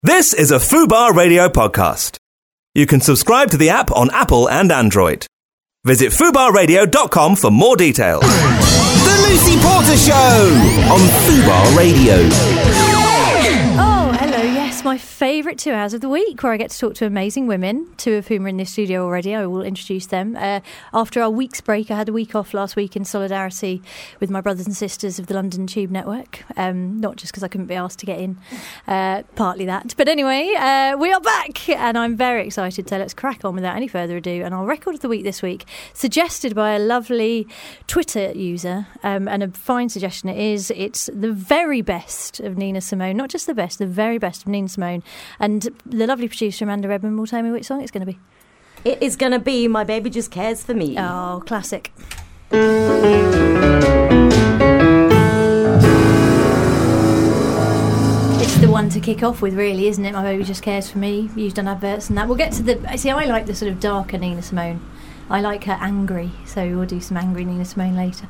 This is a Fubar Radio podcast. You can subscribe to the app on Apple and Android. Visit fubarradio.com for more details. The Lucy Porter Show on Fubar Radio. Oh, hello, yes, my favourite 2 hours of the week where I get to talk to amazing women, 2 of whom are in this studio already. I will introduce them. After our week's break, I had a week off last week in solidarity with my brothers and sisters of the London Tube Network. Not just because I couldn't be asked to get in, partly that. But anyway, we are back and I'm very excited, so let's crack on without any further ado. And our record of the week this week, suggested by a lovely Twitter user, and a fine suggestion it is. It's the very best of Nina Simone, not just the best, the very best of Nina Simone. And the lovely producer Amanda Redmond will tell me which song it's going to be. It is going to be My Baby Just Cares For Me. Oh, classic. It's the one to kick off with, really, isn't it? My Baby Just Cares For Me, used on adverts and that. We'll get to the... See, I like the sort of darker Nina Simone. I like her angry, so we'll do some angry Nina Simone later.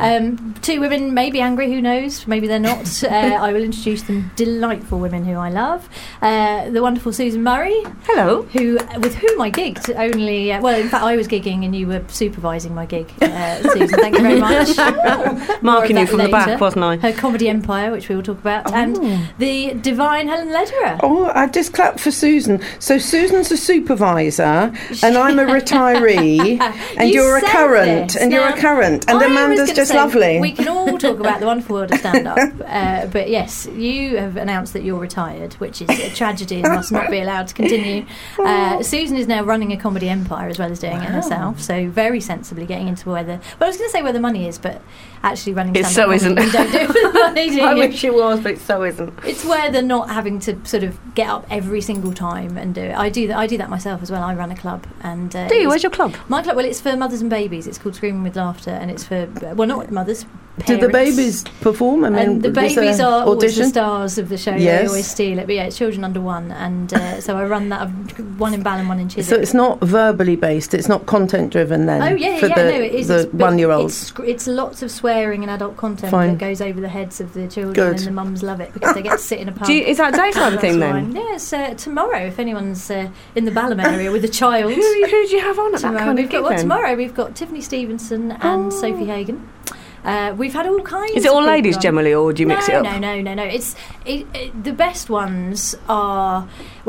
2 women may be angry, who knows? Maybe they're not. I will introduce them. Delightful women who I love. The wonderful Susan Murray. Hello. With whom I gigged only... well, in fact, I was gigging and you were supervising my gig, Susan. Thank you very much. Marking you from the back, wasn't I? Her comedy empire, which we will talk about. Oh. And the divine Helen Lederer. Oh, I just clapped for Susan. So Susan's a supervisor and I'm a retiree. And you're a current, and Amanda's just lovely. We can all talk about the wonderful world of stand-up, but yes, you have announced that you're retired, which is a tragedy and must not be allowed to continue. Susan is now running a comedy empire as well as doing it herself, so very sensibly getting into where the... Well, I was going to say where the money is, but actually running stand-up so isn't. You don't do it for the money, do you? I wish it was, but it so isn't. It's where they're not having to sort of get up every single time and do it. I do that myself as well. I run a club. And do you? Where's your club? My club, well, it's for mothers and babies. It's called Screaming with Laughter, and it's for, well, not mothers, parents. Do the babies perform? I mean, and the babies are always the stars of the show. Yes. They always steal it. But yeah, it's children under 1, and so I run that. One in Bal and one in Chiswick. So it's not verbally based. It's not content driven then. Oh yeah, for no, it is. The 1-year-olds. It's lots of swearing and adult content that goes over the heads of the children. Good. And the mums love it because they get to sit in a pub. Is that a daytime thing then? Yes, tomorrow. If anyone's in the Balham area with a child, who do you have on at that kind of gig? Tomorrow we've got Tiffany Stevenson and Sophie Hagen. We've had all kinds. Is it all of ladies generally, or do you mix it up? No. It's the best ones are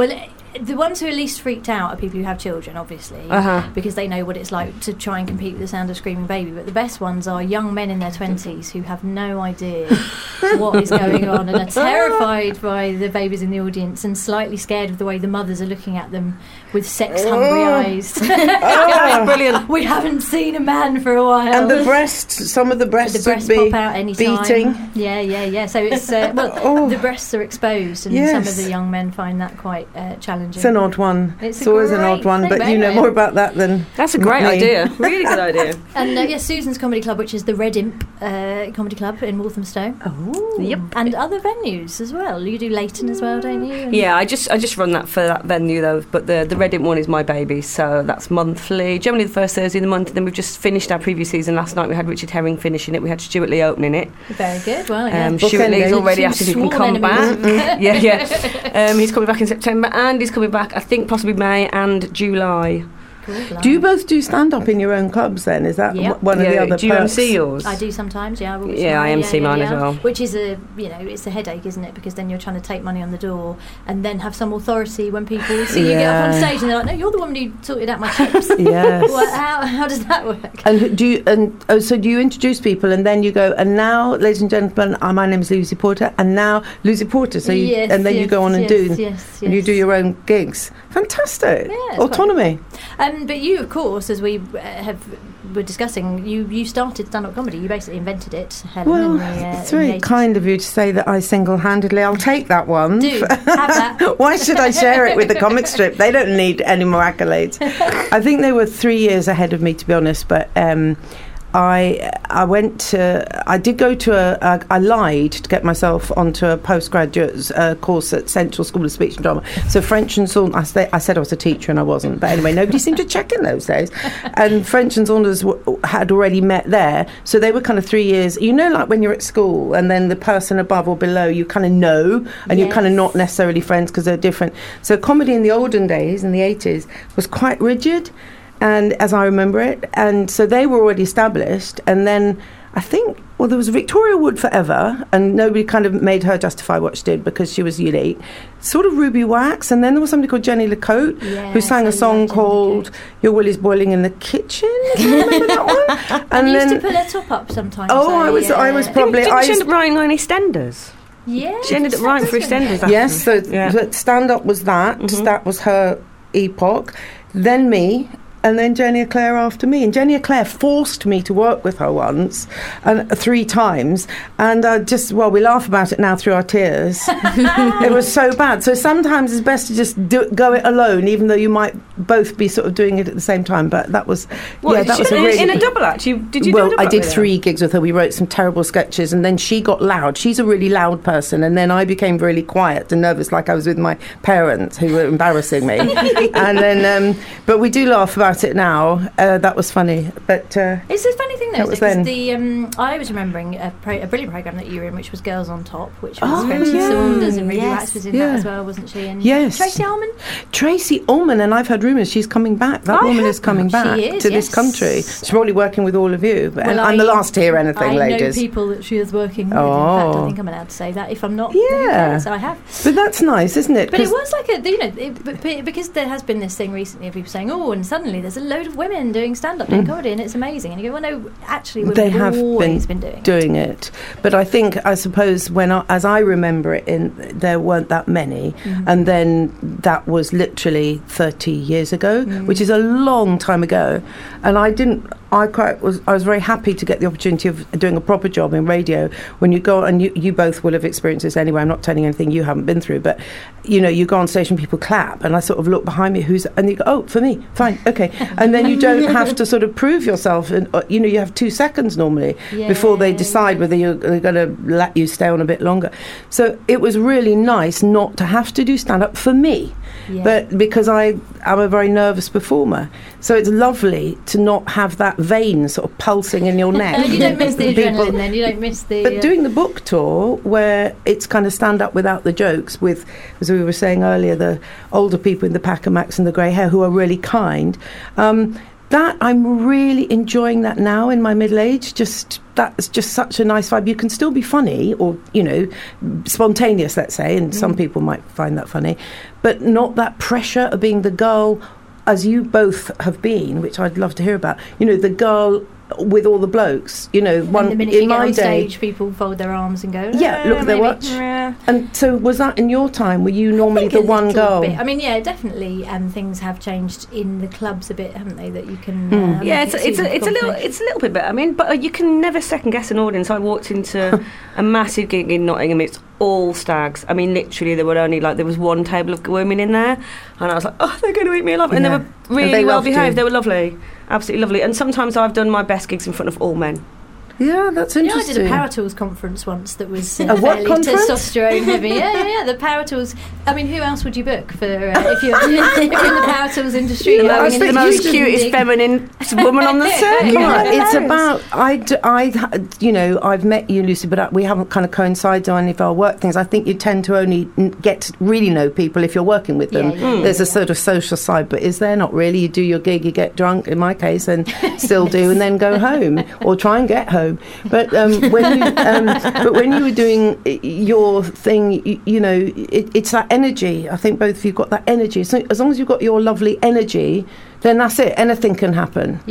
the ones who are least freaked out are people who have children, obviously, because they know what it's like to try and compete with the sound of screaming baby. But the best ones are young men in their 20s who have no idea what is going on and are terrified by the babies in the audience and slightly scared of the way the mothers are looking at them with sex-hungry eyes. Brilliant. We haven't seen a man for a while. And the breasts, some of the breasts would be pop out any time. beating. Yeah. So it's the breasts are exposed, and some of the young men find that quite challenging. It's an odd one. It's always an odd one, but you know more about that than that's a great idea. Really good idea. And Susan's Comedy Club, which is the Red Imp Comedy Club in Walthamstow. Oh, yep. And other venues as well. You do Leighton as well, don't you? And yeah, I just run that for that venue though. But the Red Imp one is My Baby, so that's monthly. Generally the first Thursday of the month. And then we've just finished our previous season last night. We had Richard Herring finishing it. We had Stuart Lee opening it. Very good. Well, yeah. Stuart Lee's already asked if he can come back. Yeah. He's coming back in September, and he's coming back, I think, possibly May and July. Cool, do you both do stand-up in your own clubs then? Is that one of the other Do you perks? MC yours? I do sometimes, yeah. I MC mine as well. Which is it's a headache, isn't it? Because then you're trying to take money on the door and then have some authority when people see you get up on stage and they're like, no, you're the woman who sorted out my chips. Yes. Well, how does that work? And do you introduce people and then you go, and now, ladies and gentlemen, my name is Lucy Porter, and now Lucy Porter. So you you go on and and you do your own gigs. Fantastic. Yeah, autonomy. But you, of course, as we were discussing, you started stand-up comedy. You basically invented it, Helen. Well, it's very kind of you to say that I single-handedly. I'll take that one. Do have that. Why should I share it with the comic strip? They don't need any more accolades. I think they were 3 years ahead of me, to be honest. But I did go to I lied to get myself onto a postgraduate course at Central School of Speech and Drama. So French and Saunders, I said I was a teacher and I wasn't, but anyway, nobody seemed to check in those days. And French and Saunders had already met there, so they were kind of 3 years. You know, like when you're at school and then the person above or below you kind of know, and you're kind of not necessarily friends because they're different. So comedy in the olden days, in the 80s, was quite rigid, and as I remember it, and so they were already established. And then I think, well, there was Victoria Wood forever, and nobody kind of made her justify what she did because she was unique. Sort of Ruby Wax, and then there was somebody called Jenny LeCote who sang a song called Your Will Is Boiling in the Kitchen. Do you remember that one? And used to put her top up sometimes. Oh, I was probably... Didn't she end up writing on EastEnders? Yeah. She ended up writing for EastEnders. Yes, so stand-up was that. Mm-hmm. That was her epoch. Then me, and then Jenny Eclair after me. And Jenny Eclair forced me to work with her once, and 3 times. And we laugh about it now through our tears. It was so bad. So sometimes it's best to just go it alone, even though you might both be sort of doing it at the same time. But that was, that was in a double act. Did you do a double act? I did 3 gigs with her. We wrote some terrible sketches, and then she got loud. She's a really loud person, and then I became really quiet and nervous, like I was with my parents who were embarrassing me. And then, but we do laugh about it now. That was funny, but it's a funny thing though, because I was remembering a brilliant programme that you were in, which was Girls on Top, which was French Saunders, and Ruby Wax was in that as well, wasn't she? And Tracey Ullman, and I've heard rumours she's coming back. That woman is coming back to this country. She's probably working with all of you, but I'm the last to hear anything, ladies. I know people that she is working with. In fact, I think I'm allowed to say that if I'm not. So I have. But that's nice, isn't it? But it was like because there has been this thing recently of people saying, and suddenly there's a load of women doing stand-up, doing comedy, and it's amazing. And you go, well, no, actually, women have always been doing it. But I suppose as I remember it, there weren't that many, and then that was literally 30 years ago, which is a long time ago. And I was very happy to get the opportunity of doing a proper job in radio. When you go, and you both will have experienced this anyway, I'm not telling you anything you haven't been through, but you go on stage and people clap, and I sort of look behind me, and you go, oh, for me, fine, okay. And then you don't have to sort of prove yourself, and you have 2 seconds normally before they decide whether they're going to let you stay on a bit longer. So it was really nice not to have to do stand-up for me, but because I'm a very nervous performer, so it's lovely to not have that vein sort of pulsing in your neck. You don't miss the adrenaline then, you don't miss the... But doing the book tour, where it's kind of stand-up without the jokes, with, as we were saying earlier, the older people in the Packer Macs and the grey hair who are really kind, that I'm really enjoying that now in my middle age. That's just such a nice vibe. You can still be funny or, spontaneous, let's say, and some people might find that funny, but not that pressure of being the girl, as you both have been, which I'd love to hear about, the girl with all the blokes, one the minute in you my get on stage, people fold their arms and go, look at their watch. And so was that in your time? Were you normally the one girl? Bit. I mean, definitely. Things have changed in the clubs a bit, haven't they? That you can. It's a little bit better. I mean, but you can never second guess an audience. I walked into a massive gig in Nottingham. It's all stags. I mean, literally, there was one table of women in there, and I was like, oh, they're going to eat me alive. And they were really well behaved. They were lovely, absolutely lovely. And sometimes I've done my best gigs in front of all men. Yeah, that's interesting. I did a Power Tools conference once that was a what conference? Testosterone heavy. Yeah, the Power Tools. I mean, who else would you book for if you're in the Power Tools industry? I was the most cutest feminine woman on the circuit. It's about I've met you, Lucy, but we haven't kind of coincided on any of our work things. I think you tend to only get to really know people if you're working with them. There's a sort of social side, but is there not really? You do your gig, you get drunk, in my case, and still do, and then go home or try and get home. But when you were doing your thing, it's that energy. I think both of you got that energy. So as long as you've got your lovely energy, then that's it. Anything can happen.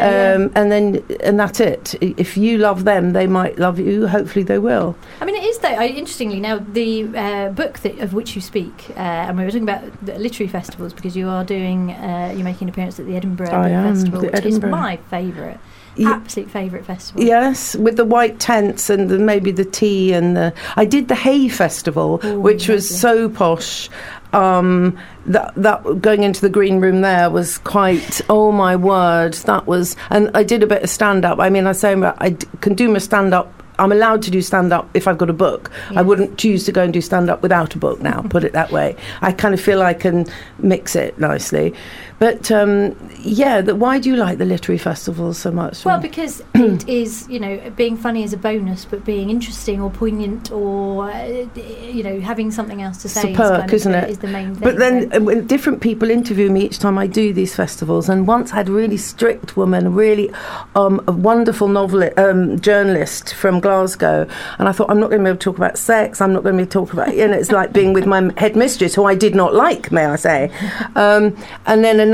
And that's it. If you love them, they might love you. Hopefully, they will. I mean, it is though. Interestingly, now the book of which you speak, and we were talking about the literary festivals because you are doing, you're making an appearance at the Edinburgh Festival, which is my favourite. Absolute favourite festival. Yes, with the white tents and maybe the tea and I did the Hay Festival, which was so posh. that going into the green room there was quite, oh my word, that was, and I did a bit of stand-up. I mean, I can do my stand-up. I'm allowed to do stand-up if I've got a book. Yes. I wouldn't choose to go and do stand-up without a book now, put it that way. I kind of feel I can mix it nicely. But, why do you like the literary festivals so much? Well, because it is, being funny is a bonus, but being interesting or poignant or, having something else to say is the main thing. But then when different people interview me each time I do these festivals, and once I had a really strict woman, a really a wonderful journalist from Glasgow, and I thought, I'm not going to be able to talk about sex, I'm not going to be able to talk about, it's like being with my headmistress, who I did not like, may I say. And then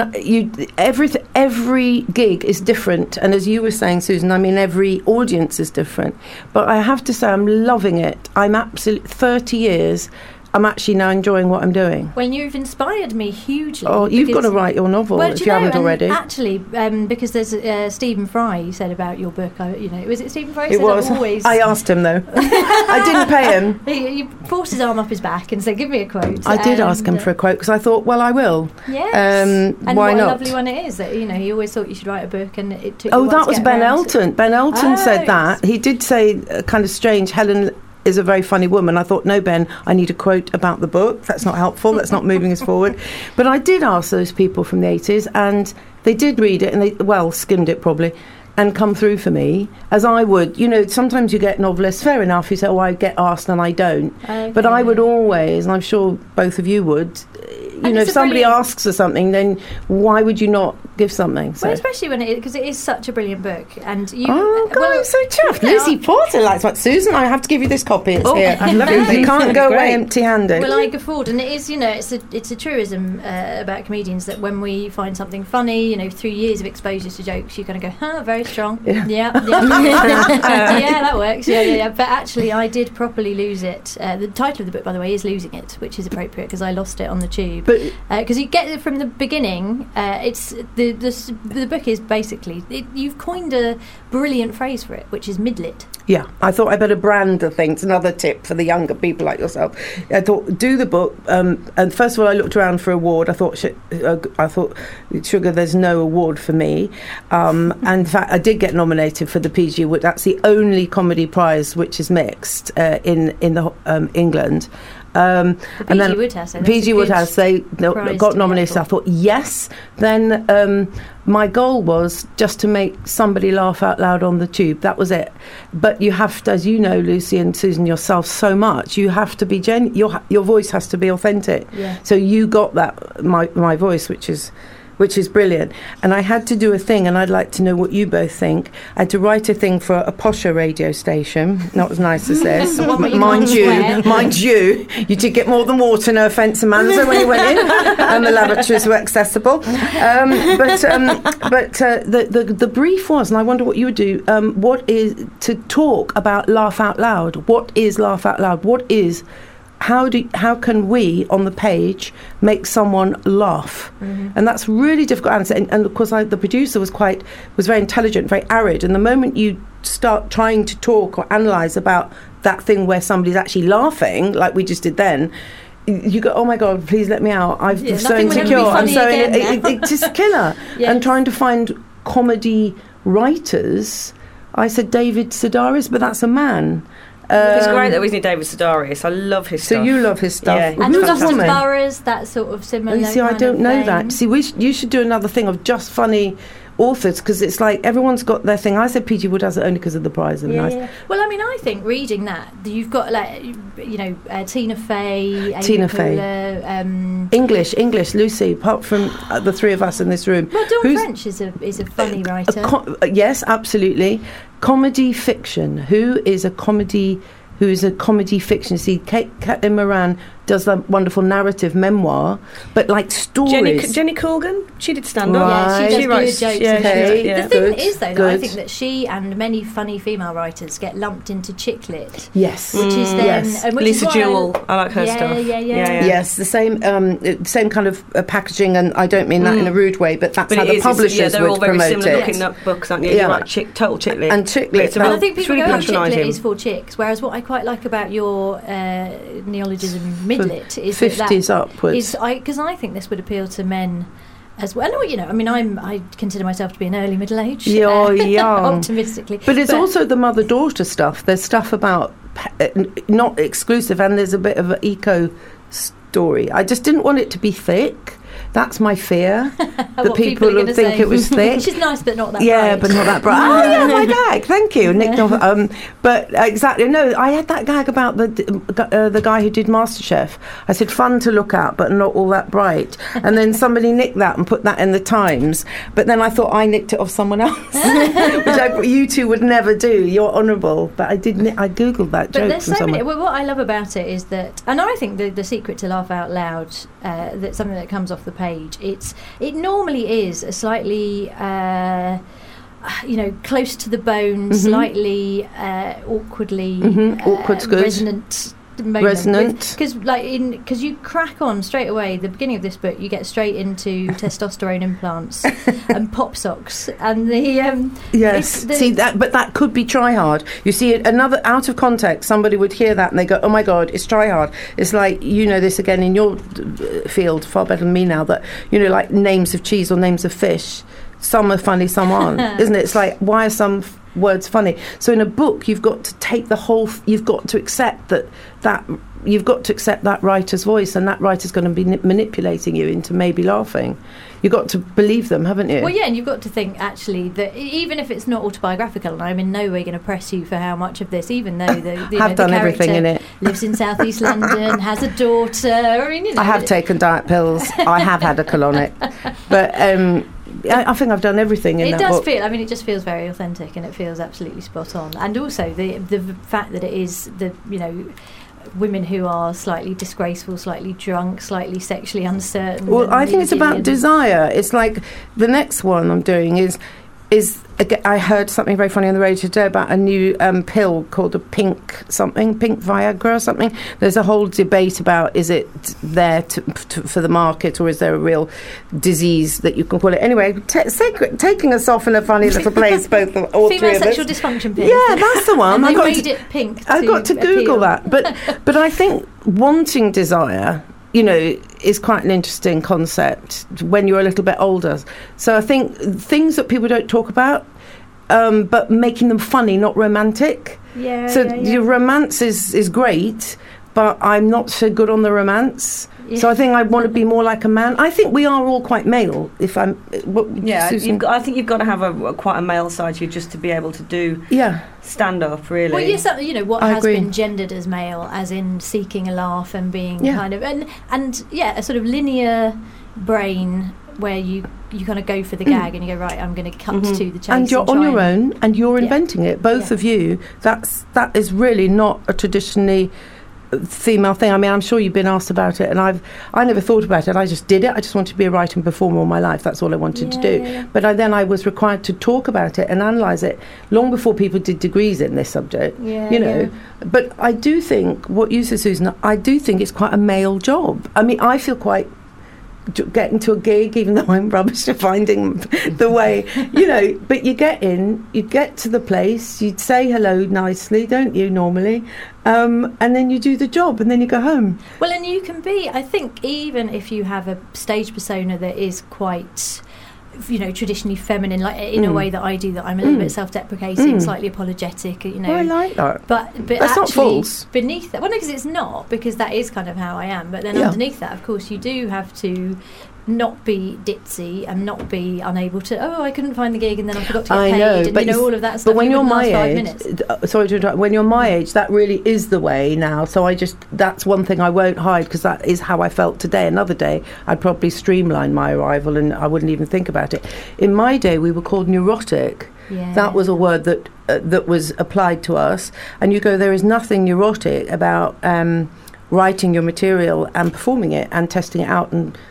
every gig is different, and as you were saying, Susan, I mean, every audience is different. But I have to say, I'm loving it. I'm absolutely 30 years. I'm actually now enjoying what I'm doing. Well, you've inspired me hugely. Oh, you've got to write your novel if you haven't already. Actually, because there's Stephen Fry, you said about your book. Was it Stephen Fry? It was. I asked him though. I didn't pay him. He forced his arm up his back and said, "Give me a quote." I did ask him for a quote because I thought, well, I will. Yes. And why not? A lovely one it is that he always thought you should write a book, and it took. Oh, that was Ben Elton. Ben Elton said that. He did say kind of strange. Helen is a very funny woman. I thought, no, Ben, I need a quote about the book. That's not helpful. That's not moving us forward. But I did ask those people from the 80s, and they did read it, and they, skimmed it probably, and come through for me, as I would. Sometimes you get novelists, fair enough, you say, I get asked and I don't. Okay. But I would always, and I'm sure both of you would, if somebody asks for something, then why would you not give something? So. Well, especially because it is such a brilliant book, and you. Oh God, I'm so chuffed. Lucy Porter likes what Susan. I have to give you this copy. It's here. I love it. You can't go away empty-handed. Well, I guffawed, and it is. It's a truism about comedians that when we find something funny, through years of exposure to jokes, you kind of go, very strong. Yeah, yeah, that works. Yeah. But actually, I did properly lose it. The title of the book, by the way, is "Losing It," which is appropriate because I lost it on the tube. Because you get it from the beginning, it's the book is basically you've coined a brilliant phrase for it, which is midlit. Yeah, I thought I better brand the thing. It's another tip for the younger people like yourself. I thought, do the book, and first of all, I looked around for award. I thought, sugar, there's no award for me. And in fact, I did get nominated for the PG Wood. That's the only comedy prize which is mixed in England. And then PG Woodhouse, they got nominated. I thought, yes. Then my goal was just to make somebody laugh out loud on the tube. That was it. But you have to, as you know, Lucy and Susan, yourself so much, you have to be your voice has to be authentic. Yeah. So you got that my voice, which is brilliant. And I had to do a thing, and I'd like to know what you both think. I had to write a thing for a posher radio station, not as nice as this. Mind you, you did get more than water, no offence, Amanda, when you went in, and the lavatories were accessible. But the brief was, and I wonder what you would do, what is to talk about laugh out loud? What is laugh out loud? How can we on the page make someone laugh? Mm-hmm. And that's really difficult to answer. And of course, the producer was very intelligent, very arid. And the moment you start trying to talk or analyse about that thing where somebody's actually laughing, like we just did then, you go, oh my God, please let me out. I'm so insecure. It's just a killer. Yes. And trying to find comedy writers, I said David Sedaris, but that's a man. It's great that we need David Sedaris. I love his stuff. So you love his stuff. Yeah. And Justin Burrows, that sort of similar. See, I don't know that. See, you should do another thing of just funny authors, because it's like everyone's got their thing. I said PG Woodhouse only because of the prize. Nice. Yeah. Well, I mean, I think reading that, you've got Tina Fey, English, Lucy. Apart from the three of us in this room, well, Dawn French is a funny writer. Yes, absolutely. Comedy fiction. Who is a comedy fiction? See, Caitlin Moran does that wonderful narrative memoir, but like stories. Jenny Colgan, she did stand up. Right. Yeah, she does good jokes. Yeah. The thing is, though, that I think that she and many funny female writers get lumped into chick lit. Yes. Which is then... Which Lisa Jewell, I like her stuff. Yeah. Yes, the same kind of packaging, and I don't mean that in a rude way, but that's how the publishers would promote it. They're all very similar looking books, aren't you? Yeah. Like total chick lit. And chick lit. I think people go, chick lit is for chicks, whereas what I quite like about your neologism Midlet is 50s upwards. Because I think this would appeal to men as well. Or, I mean, I consider myself to be an early middle age. You're young. Optimistically. But it's also the mother-daughter stuff. There's stuff about, not exclusive, and there's a bit of an eco story. I just didn't want it to be thick. That's my fear. That people will think it was thick. Which is nice, but not that bright. Yeah, but not that bright. Oh, yeah, my gag. Thank you, Nick. But exactly, no, I had that gag about the guy who did MasterChef. I said, fun to look at, but not all that bright. And then somebody nicked that and put that in the Times. But then I thought I nicked it off someone else, which you two would never do. You're honourable. But I Googled that joke there's from so someone. What I love about it is that, and I think the secret to laugh out loud, that's something that comes off the page. It normally is a slightly close to the bone, slightly awkwardly resonant moment. Because you crack on straight away. The beginning of this book, you get straight into testosterone implants and pop socks, and the but that could be try hard. You see, another out of context, somebody would hear that and they go, "Oh my God, it's try hard." It's like, this again in your field far better than me now. That like names of cheese or names of fish. Some are funny, some aren't, isn't it? It's like, why are some words funny? So in a book, you've got to take the whole. You've got to accept that you've got to accept that writer's voice, and that writer's going to be manipulating you into maybe laughing. You've got to believe them, haven't you? Well, yeah, and you've got to think actually that even if it's not autobiographical, and I'm in no way going to press you for how much of this, even though the done everything in it. Lives in South East London, has a daughter. I mean, I have taken diet pills. I have had a colonic, but. I think I've done everything in that book. It does feel, I mean, it just feels very authentic, and it feels absolutely spot on. And also the fact that it is women who are slightly disgraceful, slightly drunk, slightly sexually uncertain. Well, I think it's about desire. It's like the next one I'm doing is I heard something very funny on the radio today about a new pill called a pink Viagra or something. There's a whole debate about, is it there for the market, or is there a real disease that you can call it? Anyway, taking us off in a funny little place, all female three of us. Sexual dysfunction pills. Yeah, that's the one. And they made it pink. I got to Google that, but I think wanting desire, is quite an interesting concept when you're a little bit older. So I think things that people don't talk about, but making them funny, not romantic. Your romance is great, but I'm not so good on the romance. Yeah. So I think I want to be more like a man. I think we are all quite male. Susan? I think you've got to have quite a male side to you just to be able to do stand up, really. Well, yes, what has been gendered as male, as in seeking a laugh and being kind of and a sort of linear brain where you kind of go for the gag and you go, right, I'm going to cut to the chase. And you're on your own and you're inventing it, both of you. That is really not a traditionally female thing. I mean, I'm sure you've been asked about it, and I never thought about it. I just did it. I just wanted to be a writer and performer all my life. That's all I wanted to do. Yeah. But then I was required to talk about it and analyse it long before people did degrees in this subject. But I do think what you said, Susan, I do think it's quite a male job. I mean, I feel quite getting to a gig, even though I'm rubbish at finding the way, but you get in, you get to the place, you'd say hello nicely, don't you, normally, and then you do the job, and then you go home. Well, and you can be, I think, even if you have a stage persona that is quite, traditionally feminine, like in a way that I do, that I'm a little bit self-deprecating, slightly apologetic, Well, I like that. But that's not false. Beneath that, well, no, because it's not, because that is kind of how I am. But then underneath that, of course, you do have to not be ditzy and not be unable to. Oh, I couldn't find the gig, and then I forgot to get paid. I know, and but all of that stuff. But when you're my age, sorry to interrupt. When you're my age, that really is the way now. So that's one thing I won't hide, because that is how I felt today. Another day, I'd probably streamline my arrival, and I wouldn't even think about it. In my day, we were called neurotic. Yeah. That was a word that was applied to us. And you go, there is nothing neurotic about writing your material and performing it and testing it out and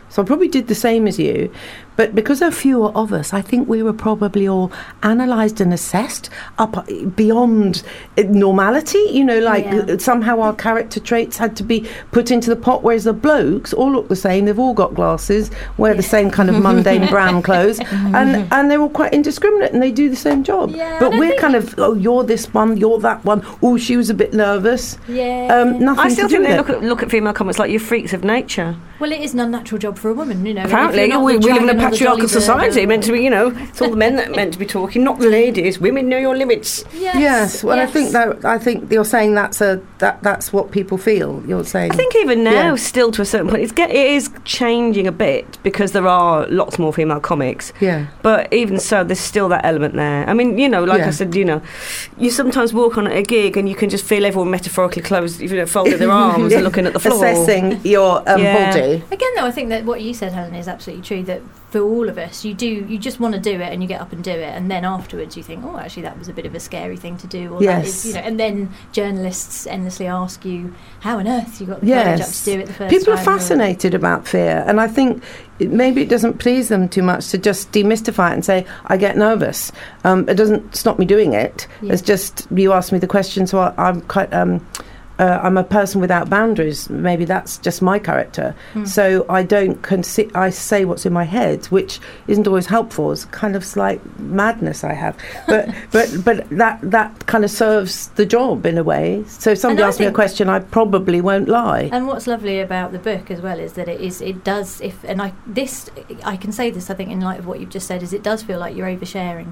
So I probably did the same as you. But because there are fewer of us, I think we were probably all analysed and assessed up beyond normality. You know, like somehow our character traits had to be put into the pot, whereas the blokes all look the same. They've all got glasses, wear the same kind of mundane brown clothes, and they're all quite indiscriminate, and they do the same job. Yeah, but we're kind of, oh, you're this one, you're that one. Oh, she was a bit nervous. Yeah. Nothing I still to do think with they look at female comics like you're freaks of nature. Well, it is an unnatural job for a woman, you know. Apparently, we live in a patriarchal society. Meant to be, you know, it's all the men that are meant to be talking, not the ladies. Women know your limits. Yes. Well, yes. I think you're saying that's what people feel. You're saying. I think even now, still to a certain point, it is changing a bit because there are lots more female comics. Yeah. But even so, there's still that element there. I mean, you know, like I said, you know, you sometimes walk on a gig and you can just feel everyone metaphorically closed, you know, folded their arms and looking at the floor, assessing your body. Again, though, I think that what you said, Helen, is absolutely true. That for all of us, you just want to do it, and you get up and do it, and then afterwards you think, oh, actually, that was a bit of a scary thing to do, or that is, you know. And then journalists endlessly ask you, how on earth you got the courage up to do it the first time. People are fascinated about fear, and I think maybe it doesn't please them too much to just demystify it and say, I get nervous. It doesn't stop me doing it. Yeah. It's just, you asked me the question, so I'm quite... I'm a person without boundaries. Maybe that's just my character. So I don't I say what's in my head, which isn't always helpful. It's kind of slight madness I have. But that kind of serves the job in a way. So if somebody asks me a question, I probably won't lie. And what's lovely about the book as well is that I can say this, I think, in light of what you've just said, is it does feel like you're oversharing.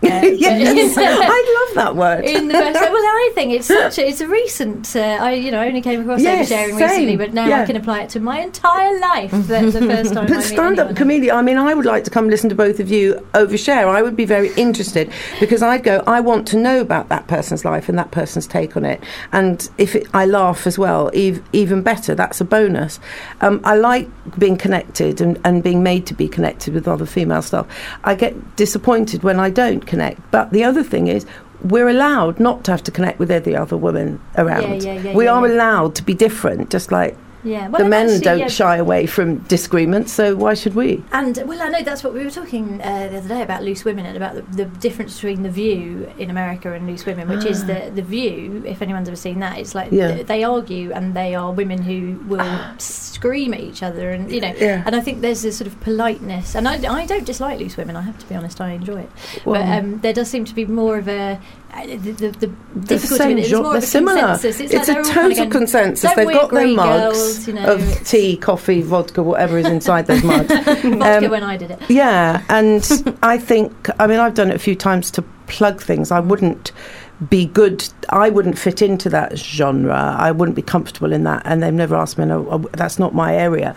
Yes, I love that word. In the best way. Well, I think it's a recent. I only came across oversharing recently, but now I can apply it to my entire life. That's the first time. But stand-up comedian. I mean, I would like to come listen to both of you overshare. I would be very interested because I'd go, I want to know about that person's life and that person's take on it. And if I laugh as well, even better. That's a bonus. I like being connected and being made to be connected with other female staff. I get disappointed when I don't connect. But the other thing is, we're allowed not to have to connect with every other woman around. We are allowed to be different, just like the men don't shy away from disagreements, so why should we? And, well, I know that's what we were talking the other day about Loose Women and about the difference between The View in America and Loose Women, which is The View, if anyone's ever seen that, it's like they argue and they are women who will scream at each other and, you know, and I think there's this sort of politeness, and I don't dislike Loose Women, I have to be honest, I enjoy it. Well, but there does seem to be more of a... The difficulty with it is more of a consensus. It's a total consensus. They've got their mugs of tea, coffee, vodka, whatever is inside those mugs. Vodka when I did it. Yeah, and I think, I mean, I've done it a few times to plug things. I wouldn't be good. I wouldn't fit into that genre. I wouldn't be comfortable in that. And they've never asked me, no, that's not my area.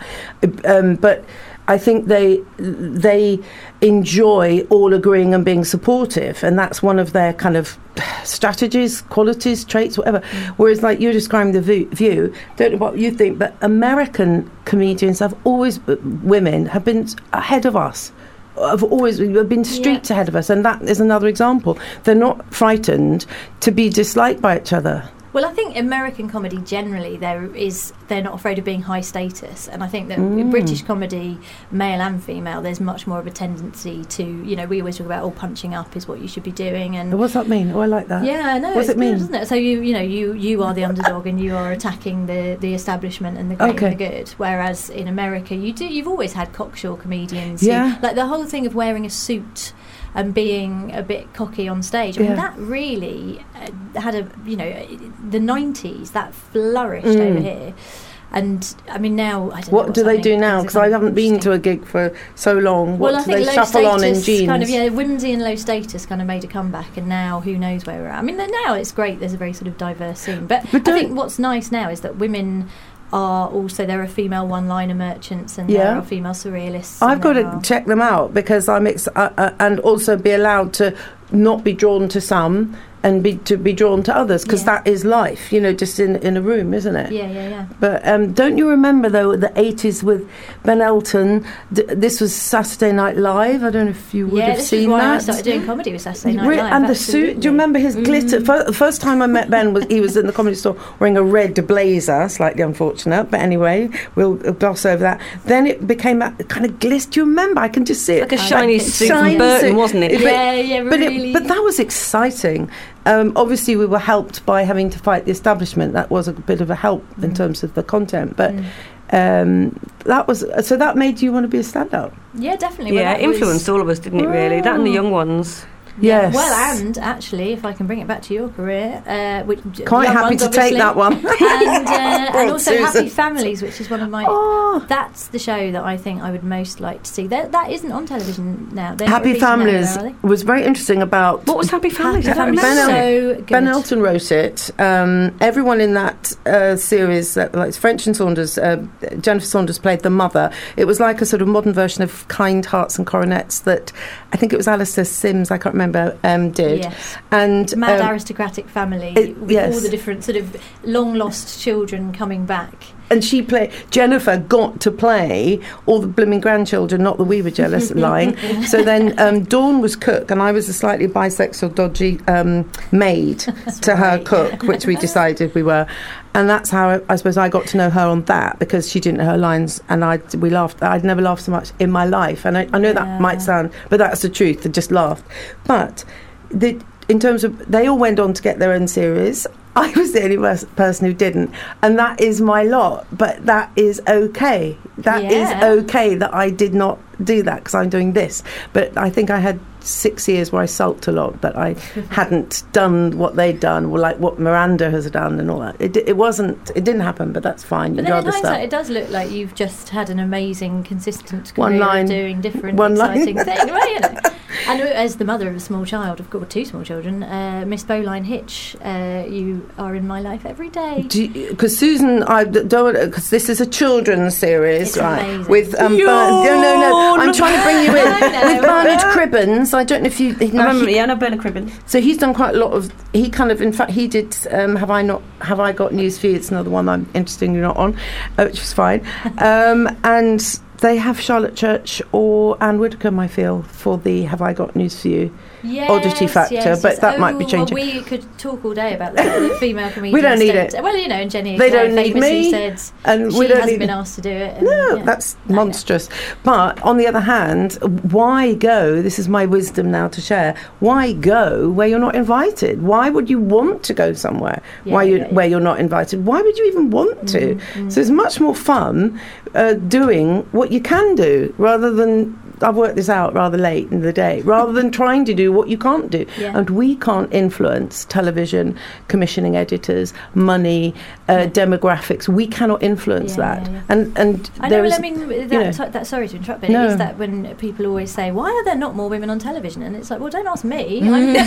But I think they enjoy all agreeing and being supportive, and that's one of their kind of strategies, qualities, traits, whatever. Whereas, like you're describing The View, don't know what you think, but American comedians women have been ahead of us. Have been streets ahead of us, and that is another example. They're not frightened to be disliked by each other. Well, I think American comedy generally, they're not afraid of being high status, and I think that in British comedy, male and female, there's much more of a tendency to, you know, we always talk about punching up is what you should be doing, and what's that mean? Oh, I like that. Yeah, no, what's it mean? Doesn't it? So you are the underdog, and you are attacking the establishment and the great and the good. Whereas in America, you've always had cocksure comedians. Yeah, like the whole thing of wearing a suit and being a bit cocky on stage. I mean, that really had the 90s, that flourished over here. And, I mean, now, I don't know. What do they do now? Because I haven't been to a gig for so long. Well, do they shuffle on in jeans? Kind of, whimsy and low status kind of made a comeback, and now who knows where we're at. I mean, now it's great. There's a very sort of diverse scene. But I think what's nice now is that women... there are female one-liner merchants and there are female surrealists. I've got to check them out because I'm and also be allowed to not be drawn to some and to be drawn to others, because that is life, just in a room, isn't it? Yeah. But don't you remember, though, the 80s with Ben Elton? This was Saturday Night Live. I don't know if you would have seen that. Yeah, this is why I started doing comedy with Saturday Night Live. And the suit, do you remember his glitter? The first time I met Ben, he was in the Comedy Store wearing a red blazer, slightly unfortunate, but anyway, we'll gloss over that. Then it became that kind of glitter. Do you remember? I can just see it. Like a shiny suit from Burton, wasn't it? Really. But that was exciting. Obviously, we were helped by having to fight the establishment. That was a bit of a help in terms of the content. But that made you want to be a stand-up. Yeah, definitely. Yeah, it influenced all of us, didn't it, really? That and the young ones. Yes. Well, and actually, if I can bring it back to your career, quite happy to take that one. and also Susan. Happy Families, which is one of my. That's the show that I think I would most like to see. That isn't on television now. Happy Families was very interesting. About what was Happy Families? Ben Elton wrote it. Everyone in that series, like French and Saunders, Jennifer Saunders played the mother. It was like a sort of modern version of Kind Hearts and Coronets that I think it was Alistair Sims. I can't remember. Did and mad aristocratic family with all the different sort of long lost children coming back. And Jennifer got to play all the blooming grandchildren, not that we were jealous lying. So then Dawn was cook, and I was a slightly bisexual, dodgy maid to her cook, which we decided we were. And that's how I suppose I got to know her on that, because she didn't know her lines, and we laughed. I'd never laughed so much in my life. And I know that might sound, but that's the truth. I just laughed. But in terms of, they all went on to get their own series. I was the only person who didn't, and that is my lot. But that is okay. That is okay that I did not do that, because I'm doing this. But I think I had 6 years where I sulked a lot that I hadn't done what they'd done, or like what Miranda has done and all that. It didn't happen, but that's fine. But then in hindsight, it does look like you've just had an amazing, consistent career of doing different exciting things. Right, And as the mother of a small child, I've got 2 small children, Miss Bowline Hitch, you are in my life every day. Because Susan, I don't, because this is a children's series, it's right? Amazing. With no, I'm trying to bring you in with Bernard Cribbins. I don't know if you. I remember Bernard Cribbins. So he's done quite a lot of. He kind of, in fact, he did. Have I got news for you? It's another one I'm interestingly not on, which is fine. And they have Charlotte Church or Anne Widdecombe, I feel, for the Have I Got News for You oddity factor, but that might be changing. Well, we could talk all day about the female comedians. We don't need it. Well, and Jenny they don't need me, said and she hasn't been asked to do it. And, that's monstrous. But on the other hand, why go? This is my wisdom now to share. Why go where you're not invited? Why would you want to go somewhere where you're not invited? Why would you even want to? So it's much more fun doing what you can do, rather than, I've worked this out rather late in the day, rather than trying to do what you can't do. And we can't influence television, commissioning editors, money, demographics. We cannot influence that. And I know, sorry to interrupt, but it is that when people always say, why are there not more women on television? And it's like, well, don't ask me.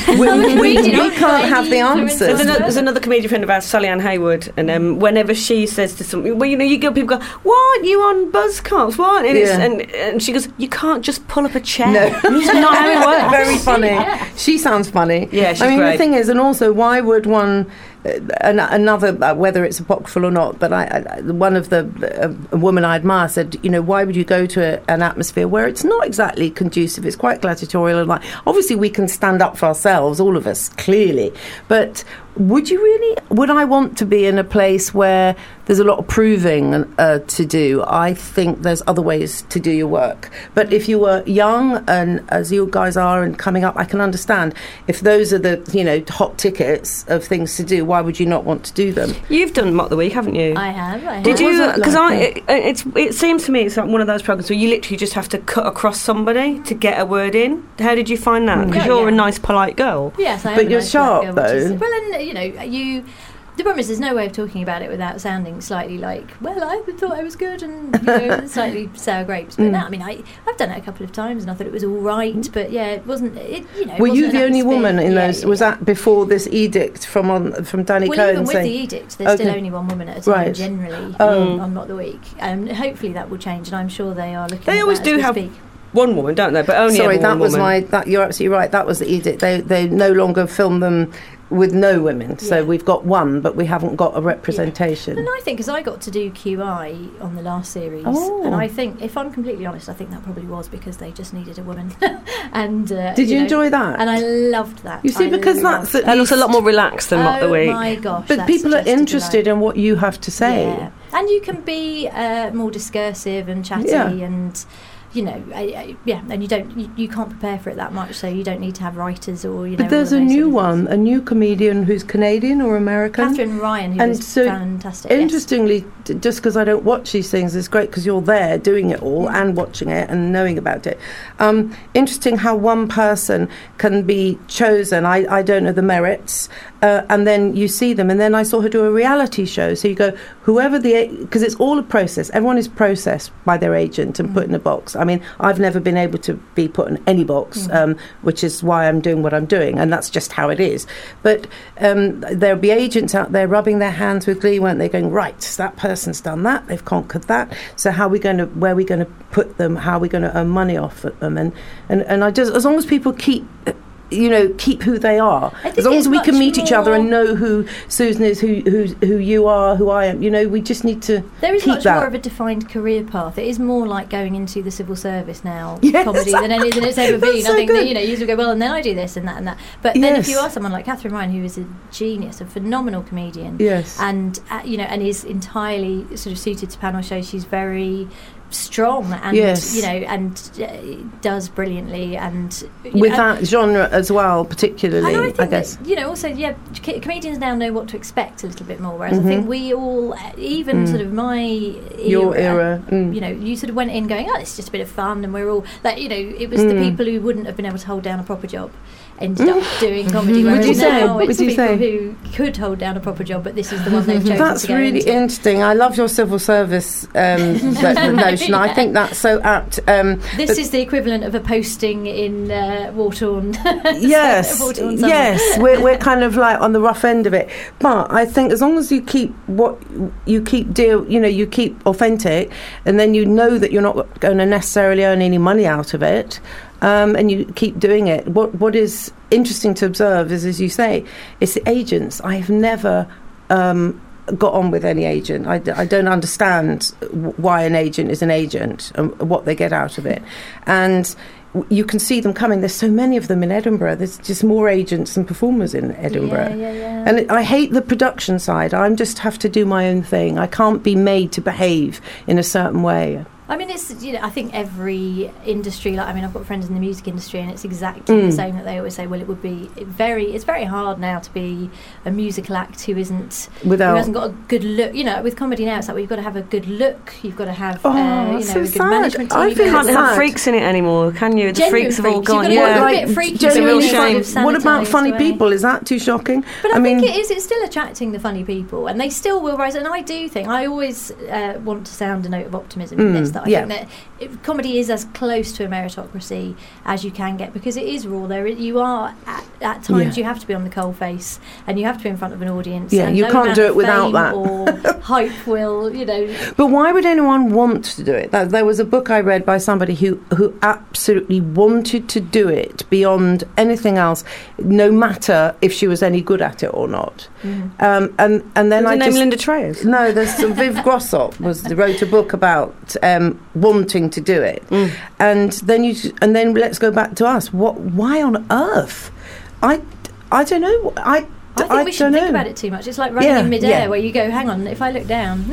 We can't have the answers. There's another comedian friend of ours, Sally Ann Hayward, and whenever she says to something, well, you get people go, why aren't you on Buzzcocks? Why? And she goes, you can't just pull up a chair. No. It's not how it works. Very funny. She sounds funny. Yeah, she's great. The thing is, and also, why would one... another, whether it's apocryphal or not, but one of the a woman I admire said, why would you go to an atmosphere where it's not exactly conducive? It's quite gladiatorial, and obviously we can stand up for ourselves, all of us, clearly, but would I want to be in a place where there's a lot of proving to do? I think there's other ways to do your work. But if you were young, and as you guys are, and coming up, I can understand if those are the hot tickets of things to do. Why would you not want to do them? You've done Mock the Week, haven't you? I have. Did you? Because it seems to me it's like one of those programs where you literally just have to cut across somebody to get a word in. How did you find that? Because you're a nice, polite girl. Yes, I am. But you're sharp, though. The problem is there's no way of talking about it without sounding slightly like, well, I thought I was good, and slightly sour grapes. But no, I've done it a couple of times, and I thought it was all right. But it wasn't. Were you the only woman in those? Was that before this edict from Danny Cohen? Even with the edict, there's still only one woman at a time generally on Mock the Week. Hopefully that will change, and I'm sure they are looking. They always do have one woman, don't they? But only that was woman. You're absolutely right. That was the edict. They no longer film them with no women. So we've got one, but we haven't got a representation. And I think, because I got to do QI on the last series, and I think, if I'm completely honest, I think that probably was because they just needed a woman. And did you enjoy that? And I loved that. You see, because that's and also a lot more relaxed than Mock the Week. Oh my gosh! But people are interested in what you have to say. Yeah. And you can be more discursive and chatty and. And you can't prepare for it that much, so you don't need to have writers or But there's a new one, a new comedian who's Canadian or American, Katherine Ryan, who is fantastic. Interestingly, just because I don't watch these things, it's great because you're there doing it all and watching it and knowing about it. Interesting how one person can be chosen. I don't know the merits, and then you see them, and then I saw her do a reality show. So you go, because it's all a process. Everyone is processed by their agent and put in a box. I mean, I've never been able to be put in any box, which is why I'm doing what I'm doing, and that's just how it is. But there'll be agents out there rubbing their hands with glee, weren't they, going, right, that person's done that, they've conquered that, so where are we going to put them, how are we going to earn money off of them? And I just, as long as people keep who they are. As long as we can meet each other and know who Susan is, who you are, who I am, we just need to There is keep much that. more of a defined career path. It is more like going into the civil service now, comedy, than it's ever been. So I think good. that, you sort of go, well, and then I do this and that and that. But then if you are someone like Katherine Ryan, who is a genius, a phenomenal comedian, and and is entirely sort of suited to panel shows, she's very strong and and does brilliantly, and with that genre as well, particularly. And I think guess that, also comedians now know what to expect a little bit more, whereas I think we all, even sort of my your era, you sort of went in going, it's just a bit of fun, and we're all like, it was the people who wouldn't have been able to hold down a proper job ended up doing comedy, whereas now it's the people who could hold down a proper job, but this is the one they've chosen That's to go really into. Interesting. I love your civil service notion. I think that's so apt. This is the equivalent of a posting in Wartorn. Yes, Wartorn yes. We're kind of like on the rough end of it, but I think as long as you keep you keep authentic, and then you know that you're not going to necessarily earn any money out of it. And you keep doing it. What is interesting to observe is, as you say, it's the agents. I have never got on with any agent. I don't understand why an agent is an agent and what they get out of it. And you can see them coming. There's so many of them in Edinburgh. There's just more agents than performers in Edinburgh. Yeah. And I hate the production side. I just have to do my own thing. I can't be made to behave in a certain way. I mean, it's I think every industry. I've got friends in the music industry, and it's exactly the same. That they always say, well, it would be it's very hard now to be a musical act who hasn't got a good look. With comedy now, it's like, you've got to have a good look. You've got to have a good management team. You can't have freaks in it anymore, can you? The freaks have all gone. It's a real shame. What about funny people? Is that too shocking? But I think it is. It's still attracting the funny people, and they still will rise. And I do think I always want to sound a note of optimism in this. That I think that comedy is as close to a meritocracy as you can get, because it is raw. You are at times you have to be on the coalface, and you have to be in front of an audience. Yeah, and you can't do it without that. Or hype will, But why would anyone want to do it? There was a book I read by somebody who absolutely wanted to do it beyond anything else, no matter if she was any good at it or not. And then was name Linda Treyers? No, there's Viv Grossop wrote a book about wanting to do it, and then let's go back to us. Why on earth? I don't know. I think we shouldn't think about it too much. It's like running in mid-air, where you go, hang on, if I look down.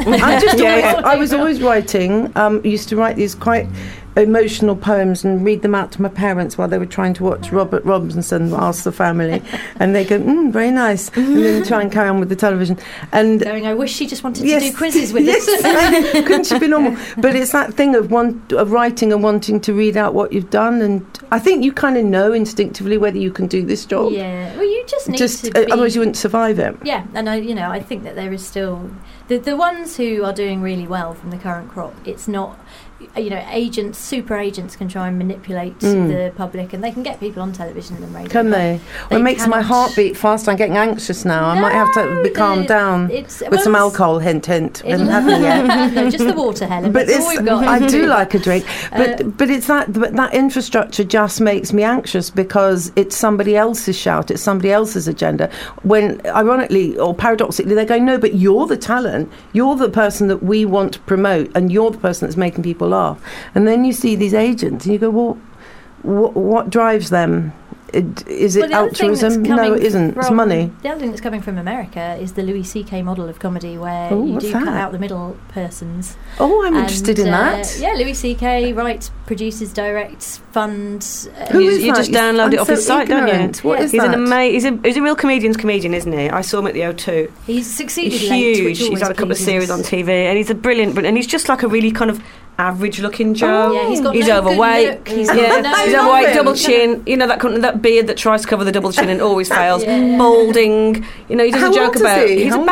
I was always writing. Used to write these quite emotional poems and read them out to my parents while they were trying to watch Robert Robinson, Ask the Family, and they go, very nice, and then try and carry on with the television. And going, I wish she just wanted to do quizzes with us. Couldn't she be normal? But it's that thing of writing and wanting to read out what you've done, and I think you kind of know instinctively whether you can do this job. Yeah, well, you just need to be, otherwise you wouldn't survive it. Yeah, and I think that there is still the ones who are doing really well from the current crop. It's not. agents, super agents can try and manipulate the public, and they can get people on television and radio. Can they? Well, it makes my heart beat fast. I'm getting anxious now. I might have to be calmed down with some alcohol. Hint. We haven't had it yet. No, just the water, Helen. But that's all we've got. I do like a drink, but it's that infrastructure just makes me anxious because it's somebody else's shout, it's somebody else's agenda. When ironically or paradoxically, they go, no, but you're the talent, you're the person that we want to promote, and you're the person that's making people laugh. And then you see these agents, and you go, well, what drives them? Is it altruism? No, it isn't. It's money. The other thing that's coming from America is the Louis C.K. model of comedy, where you do cut out the middle persons. Oh, I'm interested in that. Yeah, Louis C.K. writes, produces, directs, funds. You just download it off his site, don't you? What is that? He's a real comedian, isn't he? I saw him at the O2. He's succeeded. He's huge. He's had a couple of series on TV, and he's a brilliant. And he's just like a really kind of average-looking Joe. Yeah, he's overweight. He's overweight, double chin. You know that beard that tries to cover the double chin and always fails. Balding. You know, he does a joke about.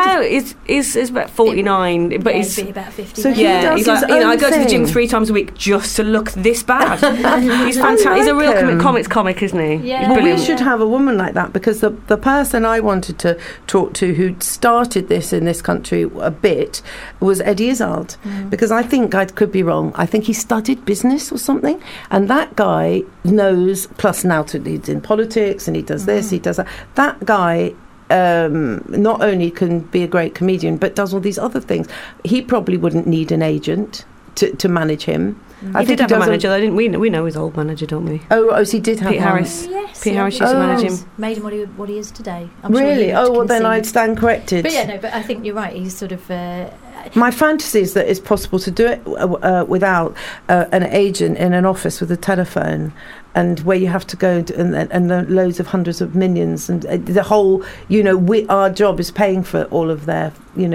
He's about 49, but he's about 50. So he's like, I go to the gym 3 times a week just to look this bad. He's fantastic. He's a real comic, isn't he? Yeah. Well, we should have a woman like that, because the person I wanted to talk to who started this in this country a bit was Eddie Izzard, because I think I could be wrong. I think he studied business or something, and that guy knows, plus now he's in politics and he does this, he does that. That guy not only can be a great comedian, but does all these other things. He probably wouldn't need an agent to manage him. I think he did have a manager, though, didn't we? We know his old manager, don't we? Oh, so he did have Pete Harris. Yes, Pete Harris used to manage him. Made him what he is today. Really? Well, then I'd stand corrected. But I think you're right. He's sort of... My fantasy is that it's possible to do it without an agent in an office with a telephone, and where you have to go and loads of hundreds of millions, and the whole, our job is paying for all of their,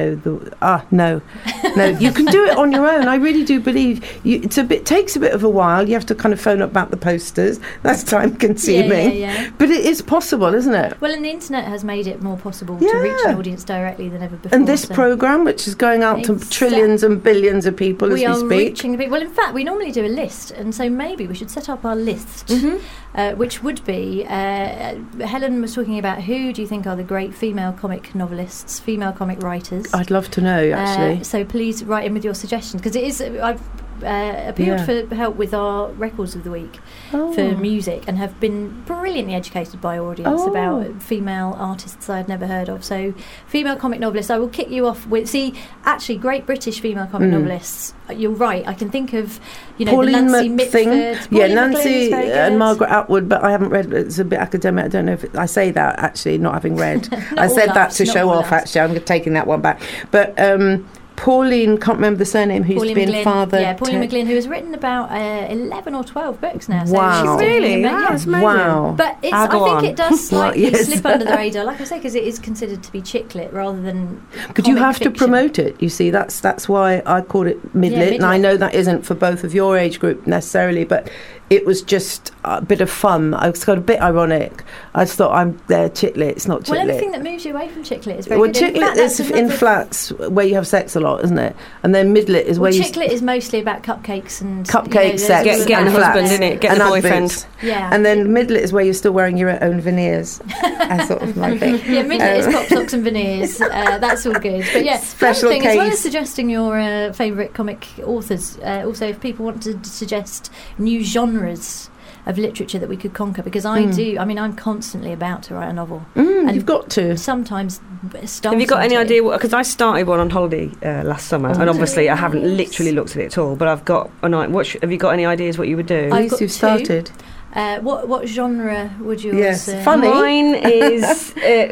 no, you can do it on your own. I really do believe takes a bit of a while. You have to kind of phone up about the posters. That's time consuming. Yeah. But it is possible, isn't it? Well, and the internet has made it more possible to reach an audience directly than ever before. And this programme, which is going out to trillions and billions of people as we speak. We are reaching the people. Well, in fact, we normally do a list, and so maybe we should set up our list, which would be, Helen was talking about, who do you think are the great female comic novelists, female comic writers? I'd love to know, actually. So please write in with your suggestions, because it is... I've appealed for help with our records of the week for music, and have been brilliantly educated by audience about female artists I'd never heard of. So female comic novelists, I will kick you off with, actually great British female comic novelists. You're right, I can think of Pauline Nancy Mitford. Nancy and Margaret Atwood, but I haven't read. It's a bit academic. I don't know if I say that, actually, not having read. I said that to show off, actually. I'm taking that one back. But Pauline, can't remember the surname, who used to be in Father... Yeah, Pauline McGlynn, who has written about 11 or 12 books now. So wow. She's really? That's amazing. Wow. But I think it does slightly slip under the radar, like I say, because it is considered to be chick lit rather than But you have fiction. to promote it, you see. That's why I call it mid-lit, and I know that isn't for both of your age group necessarily, but... It was just a bit of fun. I was got a bit ironic. I just thought, I'm there, chick lit. It's not chick lit. Well, anything that moves you away from chick lit is very good. Chick lit is in flats where you have sex a lot, isn't it? And then mid lit is where you... Chick lit is mostly about cupcakes and... Sex, get a husband, isn't it? Get a boyfriend. Yeah. And then mid lit is where you're still wearing your own veneers. That's sort of my thing. Yeah, mid lit is crop socks and veneers. That's all good. But yeah, special thing, case. as well as suggesting your favourite comic authors, also if people want to suggest new genres of literature that we could conquer, because I'm constantly about to write a novel. And you've got to. Sometimes have you got any idea, because I started one on holiday last summer, and obviously I haven't literally looked at it at all, but I've got have you got any ideas what you would do? You've started. What genre would yours... Yes, funny. Mine is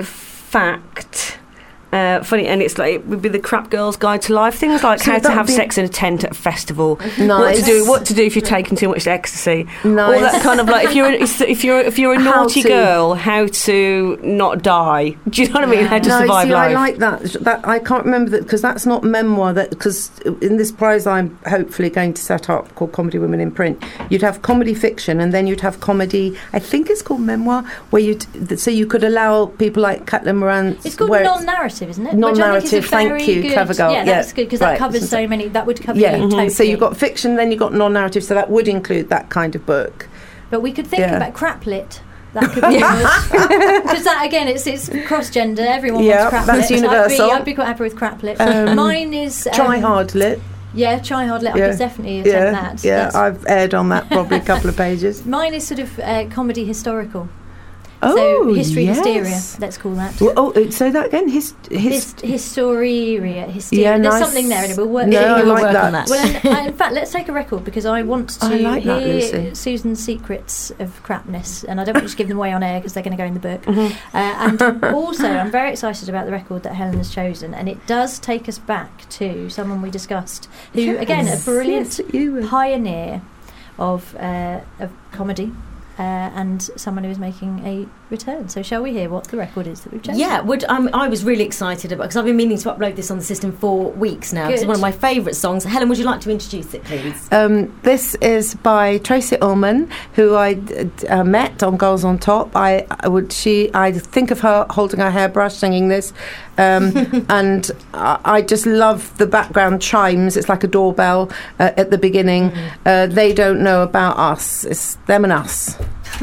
fact. Funny, and it's like it would be the Crap Girl's Guide to Life. Things like how to have sex in a tent at a festival. Nice. What to do if you're taking too much ecstasy. Nice. All that kind of like if you're a naughty girl, how to not die. Do you know what I mean? How to survive life. I like that. I can't remember that, because that's not memoir. Because in this prize I'm hopefully going to set up called Comedy Women in Print, you'd have comedy fiction, and then you'd have comedy. I think it's called memoir, where so you could allow people like Caitlin Moran. It's called non-narrative. non-narrative, isn't it? Non-narrative, thank you, clever girl. Yeah, that's good, because that covers so many. That would cover utopia. So you've got fiction, then you've got non-narrative, so that would include that kind of book. But we could think about craplit. That could be because that again, it's cross-gender. Everyone wants craplit. That's universal. I'd be quite happy with craplit. Mine is try hard lit. Yeah, try hard lit. I could definitely attempt that. Yeah, I've aired on that probably a couple of pages. Mine is sort of comedy historical. Oh, so history hysteria, let's call that. Well, say that again. Hysteria. Yeah, There's something there, and we'll work. I like work that. On that. Well, in fact, let's take a record, because I want to hear Susan's secrets of crapness, and I don't want to give them away on air because they're going to go in the book. And also, I'm very excited about the record that Helen has chosen, and it does take us back to someone we discussed, who again a brilliant pioneer of comedy. And someone who is making a return. So shall we hear what the record is that we've chosen? Yeah, I was really excited about, because I've been meaning to upload this on the system for weeks now. It's one of my favourite songs. Helen, would you like to introduce it, please? This is by Tracy Ullman, who I met on Girls on Top. I think of her holding her hairbrush, singing this, and I just love the background chimes. It's like a doorbell at the beginning. They don't know about us. It's them and us.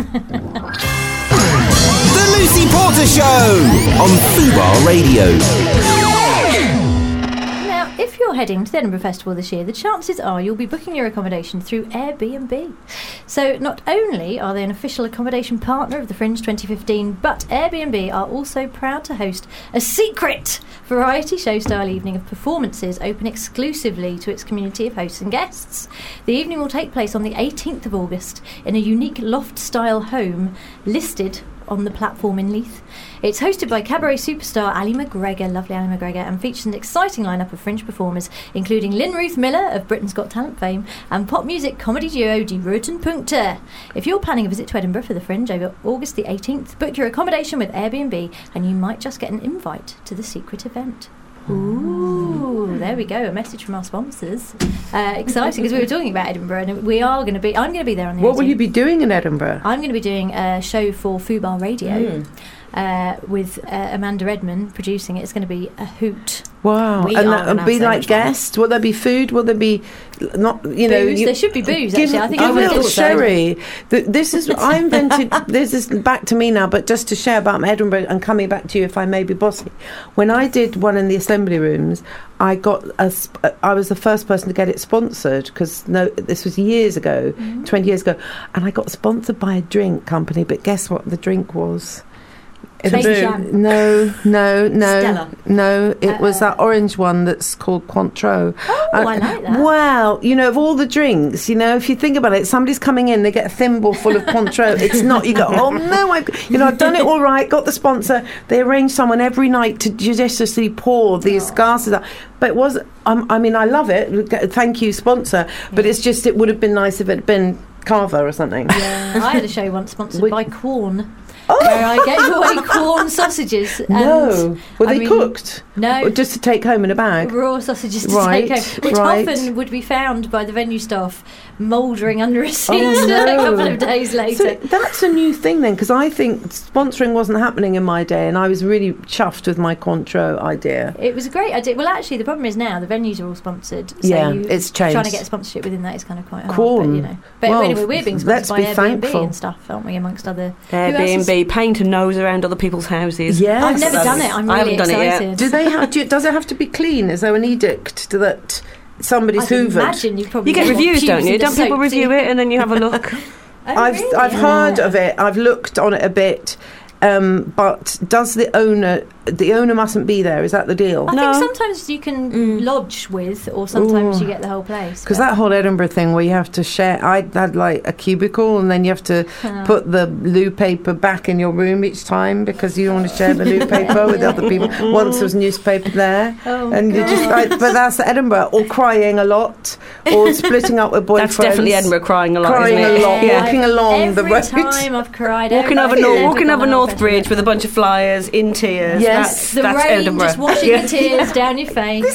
The Lucy Porter Show on Fubar Radio. Now, if you're heading to the Edinburgh Festival this year, the chances are you'll be booking your accommodation through Airbnb. So not only are they an official accommodation partner of the Fringe 2015, but Airbnb are also proud to host a secret variety show-style evening of performances open exclusively to its community of hosts and guests. The evening will take place on the 18th of August in a unique loft-style home listed on the platform in Leith. It's hosted by cabaret superstar Ali McGregor, lovely Ali McGregor, and features an exciting lineup of Fringe performers, including Lynn Ruth Miller of Britain's Got Talent fame and pop music comedy duo Die Roten Punkte. If you're planning a visit to Edinburgh for the Fringe over August the 18th, book your accommodation with Airbnb and you might just get an invite to the secret event. Ooh, there we go, a message from our sponsors. Exciting, because we were talking about Edinburgh, and I'm going to be there on the 18th. What will you be doing in Edinburgh? I'm going to be doing a show for Fubar Radio with Amanda Redman producing it. It's going to be a hoot. Wow. And that be like guests? Will there be food? Will there be not, booze? There should be booze, actually. I think give a little sherry. This is, I invented, this is back to me now, but just to share about Edinburgh and coming back to you, if I may be bossy. When I did one in the Assembly Rooms, I was the first person to get it sponsored, because this was years ago, 20 years ago, and I got sponsored by a drink company, but guess what the drink was? No. Stella. No, it was that orange one that's called Cointreau. Oh, I like that. Well, of all the drinks, if you think about it, somebody's coming in, they get a thimble full of Cointreau. It's not, you go, oh no, I've done it all right, got the sponsor. They arrange someone every night to judiciously pour these glasses out. But it was, I love it. Thank you, sponsor. But it's just, it would have been nice if it had been Carver or something. Yeah, I had a show once sponsored by Quorn. Where I gave away Quorn sausages. No. Were they cooked? No. Or just to take home in a bag? Raw sausages to take home. Which often would be found by the venue staff mouldering under a sink a couple of days later. So that's a new thing then, because I think sponsoring wasn't happening in my day, and I was really chuffed with my Cointreau idea. It was a great idea. Well, actually, the problem is now the venues are all sponsored. So it's changed. Trying to get sponsorship within that is kind of quite hard. Quorn. But anyway, we're being sponsored by Airbnb and stuff, aren't we, amongst other... Airbnb, paying to nose around other people's houses. Yes. I've never done it. I'm really excited. I haven't done it yet. Does it have to be clean? Is there an edict that somebody's hoovered? Imagine you probably get reviews, don't you? Don't people review it and then you have a look? I've heard of it. I've looked on it a bit. But does the owner mustn't be there? Is that the deal? I think sometimes you can lodge with, or sometimes you get the whole place. Because that whole Edinburgh thing where you have to share, I had like a cubicle, and then you have to put the loo paper back in your room each time because you don't want to share the loo paper with other people. Once there was newspaper there, and you just. But that's Edinburgh, or crying a lot, or splitting up with boyfriends. That's definitely Edinburgh, crying a lot. Walking along the road. Every time I've cried, walking over North Bridge with a bunch of flyers in tears. Yes, the that's rain Edinburgh. just washing the tears down your face.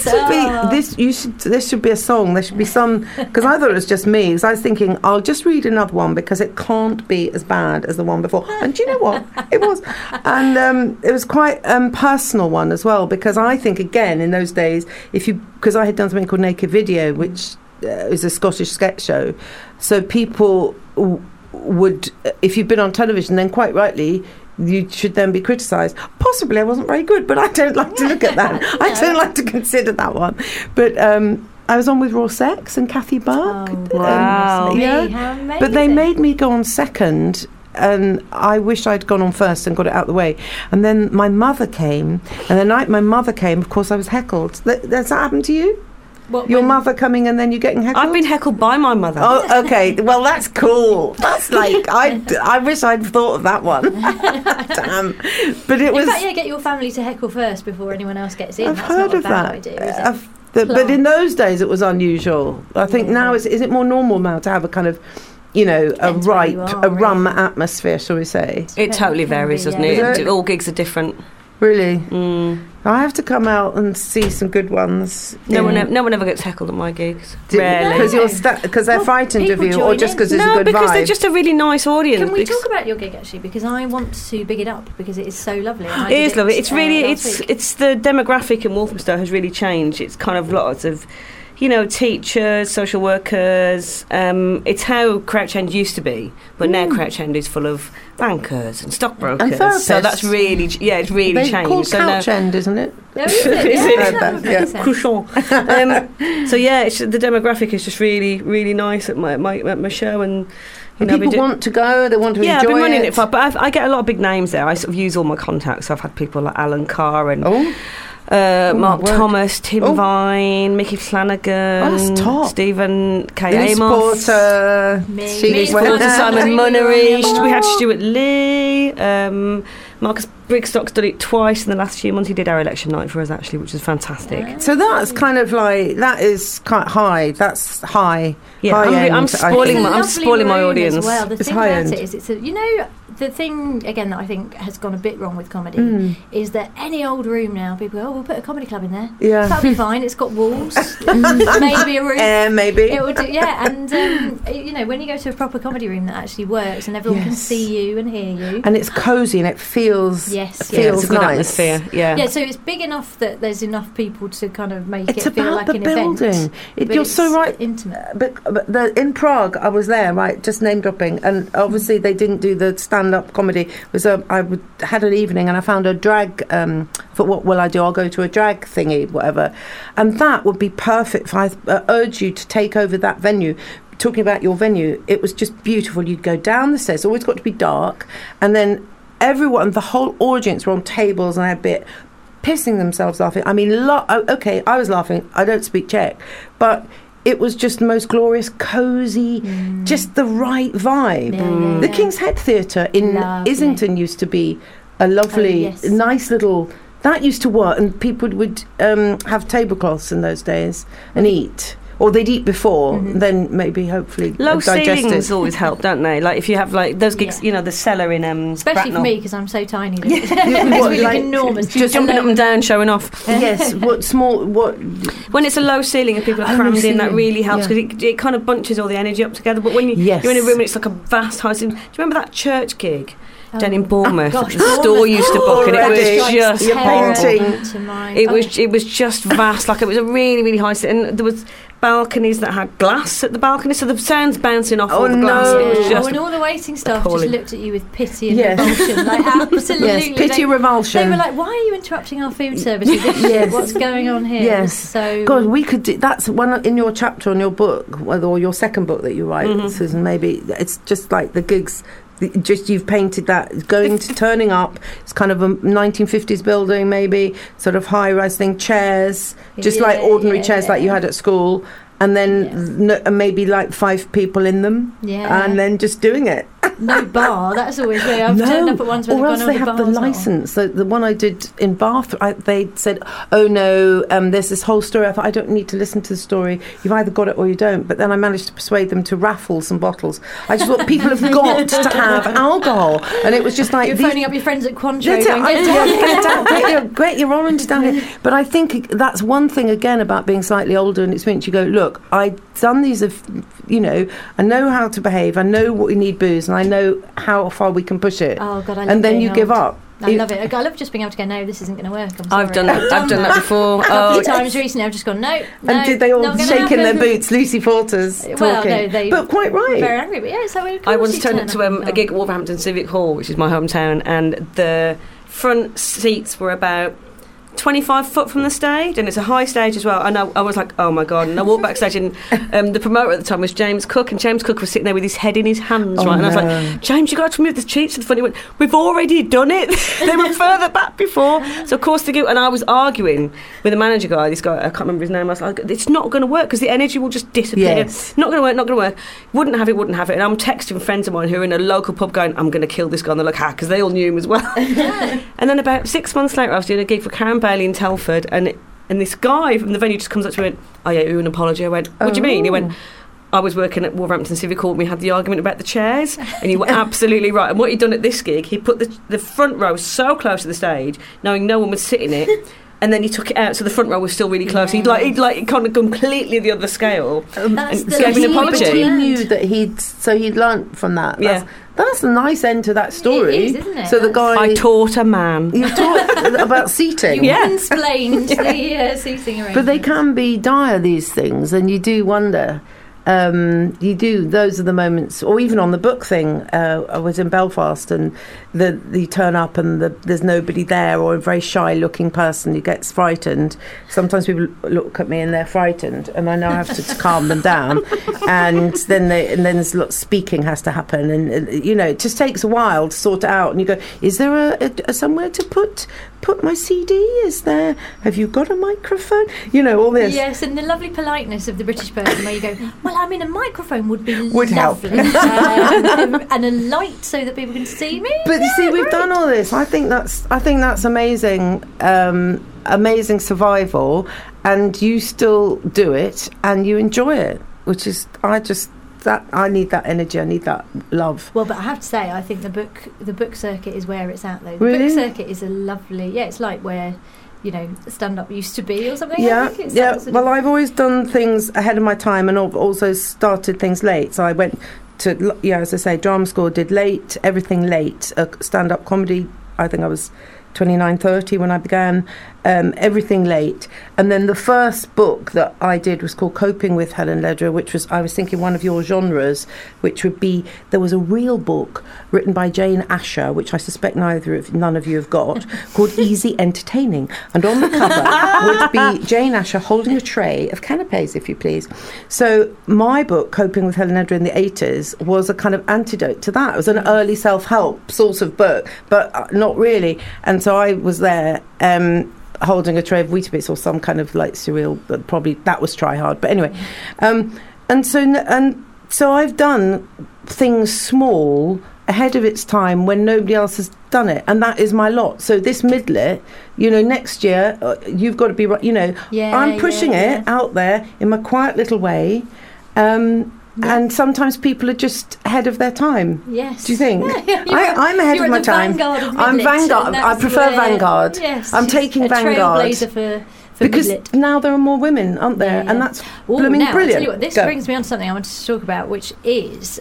This should be a song. There should be some, because I thought it was just me. Because I was thinking, I'll just read another one because it can't be as bad as the one before. And do you know what? It was, and it was quite personal one as well. Because I think again in those days, because I had done something called Naked Video, which is a Scottish sketch show, so people would, if you've been on television, then quite rightly you should then be criticised. Possibly I wasn't very good, but I don't like to look at that. No. I don't like to consider that one. But I was on with Raw Sex and Kathy Burke. Oh, wow. Yeah. How amazing. But they made me go on second, and I wish I'd gone on first and got it out of the way. And then my mother came, and the night my mother came, of course I was heckled. Does that happen to you? Your mother coming and then you getting heckled? I've been heckled by my mother. Oh, okay. Well, that's cool. That's like, I wish I'd thought of that one. Damn. But it was... In fact, get your family to heckle first before anyone else gets in. I've That's heard not a of bad that. idea, is it? But in those days it was unusual. I think now, is it more normal now to have a kind of, a rum atmosphere, shall we say? It totally varies, doesn't it? All gigs are different. Really? I have to come out and see some good ones. No one ever gets heckled at my gigs. Rarely. Because they're frightened of you, or just because it's a good vibe? No, because they're just a really nice audience. Can we talk about your gig, actually? Because I want to big it up, because it is so lovely. It is lovely. It's really, it's the demographic in Walthamstow has really changed. It's kind of lots of... teachers, social workers. It's how Crouch End used to be, but now Crouch End is full of bankers and stockbrokers. And therapists. So that's really, it's really changed. It's called Couch End, isn't it? Is it? Couchon. So it's, the demographic is just really, really nice at my show, and people want to go. They want to enjoy it. I've been running it for, but I get a lot of big names there. I sort of use all my contacts. So I've had people like Alan Carr and. Mark Thomas, Tim Vine, Mickey Flanagan, Stephen K. Amos, Porter, Simon Munnery. We had Stuart Lee, Marcus Brigstock's done it twice in the last few months. He did our election night for us, actually, which was fantastic. So that's kind of like, that is quite high. That's high. Yeah, I'm spoiling my audience. As well. The it's thing high about end. it is, the thing again that I think has gone a bit wrong with comedy is that any old room now, people go, we'll put a comedy club in there. Yeah, that'll be fine. It's got walls, maybe a roof. Maybe it will do. Yeah, and when you go to a proper comedy room that actually works and everyone can see you and hear you, and it's cosy and it feels it's a good nice. atmosphere. Yeah, so it's big enough that there's enough people to kind of make it feel like an building. event. You're so right. Intimate. But in Prague, I was there, right, just name dropping, and obviously they didn't do the stand-up comedy. It was had an evening, and I found a drag. For what will I do? I'll go to a drag thingy, whatever, and that would be perfect. If I urge you to take over that venue. Talking about your venue, it was just beautiful. You'd go down the stairs. It's always got to be dark, and then everyone, the whole audience, were on tables and a bit pissing themselves laughing. I mean, okay, I was laughing. I don't speak Czech, but it was just the most glorious, cosy, just the right vibe. The King's Head Theatre in Islington used to be a lovely, nice little... That used to work, and people would have tablecloths in those days and eat. Or they'd eat before, then maybe, hopefully, low ceilings always help, don't they? Like if you have like those gigs, the cellar in especially Bracknell. for me because I'm so tiny. It's really enormous. Just jumping up and down, showing off. Yes. When it's a low ceiling and people are crammed in, that really helps because it kind of bunches all the energy up together. But when you're in a room and it's like a vast high ceiling. Do you remember that church gig? Down in Bournemouth, the store used to book, and it was just horrible. It was just vast, like it was a really, really high, and there was balconies that had glass at the balcony, so the sound's bouncing off all the glass. No. It was just and all the waiting staff just looked at you with pity and revulsion, like absolutely. Pity, revulsion. They were like, "Why are you interrupting our food service? What's going on here?" Yes. So God, we could do. That's one in your chapter on your book, or your second book that you write, Susan. Maybe it's just like the gigs. Just you've painted that turning up. It's kind of a 1950s building, maybe sort of high-rise thing, chairs, just like ordinary chairs like you had at school, and then maybe like 5 people in them, and then just doing it. No bar. That's always where I've turned up at ones where or else they have the license. So the one I did in Bath, they said, "Oh no, there's this whole story." I thought, I don't need to listen to the story. You've either got it or you don't. But then I managed to persuade them to raffle some bottles. I just thought people have got to have alcohol, and it was just like you're phoning up your friends at Cointreau. Get your orange down here. But I think that's one thing again about being slightly older and experienced. You go, look, I've done these, I know how to behave. I know what we need booze, and I know how far we can push it. Oh God, I love and then you give up. I love it. I love just being able to go, no, this isn't going to work. I've done that before. A couple of times recently, I've just gone, no. And did they all shake in their boots? Lucy Porter's talking. Well, no, they but quite right. Very angry, but yeah. So I once turned up to a gig at Wolverhampton Civic Hall, which is my hometown, and the front seats were about 25 foot from the stage, and it's a high stage as well. And I was like, oh my God. And I walked backstage, and the promoter at the time was James Cook, and James Cook was sitting there with his head in his hands, right? And I was like, James, you got to move the seats to the front. He went, we've already done it. They were further back before. So of course they go, and I was arguing with the manager guy, this guy, I can't remember his name. I was like, it's not going to work because the energy will just disappear. Yes. Not going to work. Wouldn't have it. And I'm texting friends of mine who are in a local pub going, I'm going to kill this guy. And they're like, because they all knew him as well. And then about 6 months later, I was doing a gig for Karen Bailey in Telford, and this guy from the venue just comes up to me and went, oh yeah, you owe an apology. I went, what do you mean? He went, I was working at Wolverhampton Civic Hall and we had the argument about the chairs, and you were absolutely right. And what he'd done at this gig, he put the front row so close to the stage, knowing no one would sit in it, and then he took it out so the front row was still really close. He'd kind of completely the other scale. That's and gave an apology. But he knew that he'd learnt from that. Yeah. That's a nice end to that story. It is, isn't it? So the guy... I taught a man. You taught about seating. You explained the seating arrangement. But they can be dire, these things, and you do wonder. Those are the moments, or even on the book thing, I was in Belfast and you turn up and there's nobody there, or a very shy looking person who gets frightened. Sometimes people look at me and they're frightened, and I now have to calm them down, and then there's a lot of speaking has to happen, and it just takes a while to sort it out, and you go, is there a somewhere to put my CD? Is there? Have you got a microphone? All this. Yes, and the lovely politeness of the British person where you go, well, I mean, a microphone would help. And a light so that people can see me. But you see, we've done all this. I think that's amazing, amazing survival, and you still do it and you enjoy it, which is I need that energy. I need that love. Well, but I have to say, I think the book circuit is where it's at, though. The really? book circuit is a lovely... Yeah, it's like where, stand-up used to be or something. Yeah, I think it's Well, I've always done things ahead of my time, and I've also started things late. So I went to, as I say, drama school, did late, everything late. Stand-up comedy, I think I was 29, 30 when I began, everything late. And then the first book that I did was called Coping with Helen Lederer, which was, I was thinking, one of your genres, which would be, there was a real book written by Jane Asher, which I suspect none of you have got, called Easy Entertaining. And on the cover would be Jane Asher holding a tray of canapes, if you please. So my book, Coping with Helen Lederer in the 80s, was a kind of antidote to that. It was an early self-help sort of book, but not really. And so I was there holding a tray of Weetabix or some kind of like cereal, but probably that was Try Hard. But anyway, and so I've done things small ahead of its time when nobody else has done it, and that is my lot. So this Midlet, next year you've got to be right. I'm pushing it out there in my quiet little way. And sometimes people are just ahead of their time. Yes. Do you think? Yeah, I'm ahead of my time. I'm Vanguard. I prefer Vanguard. Yes. I'm taking Vanguard. Trailblazer for because Midlet. now there are more women, aren't there? Yeah. And that's blooming brilliant. I'll tell you what, this brings me on to something I wanted to talk about, which is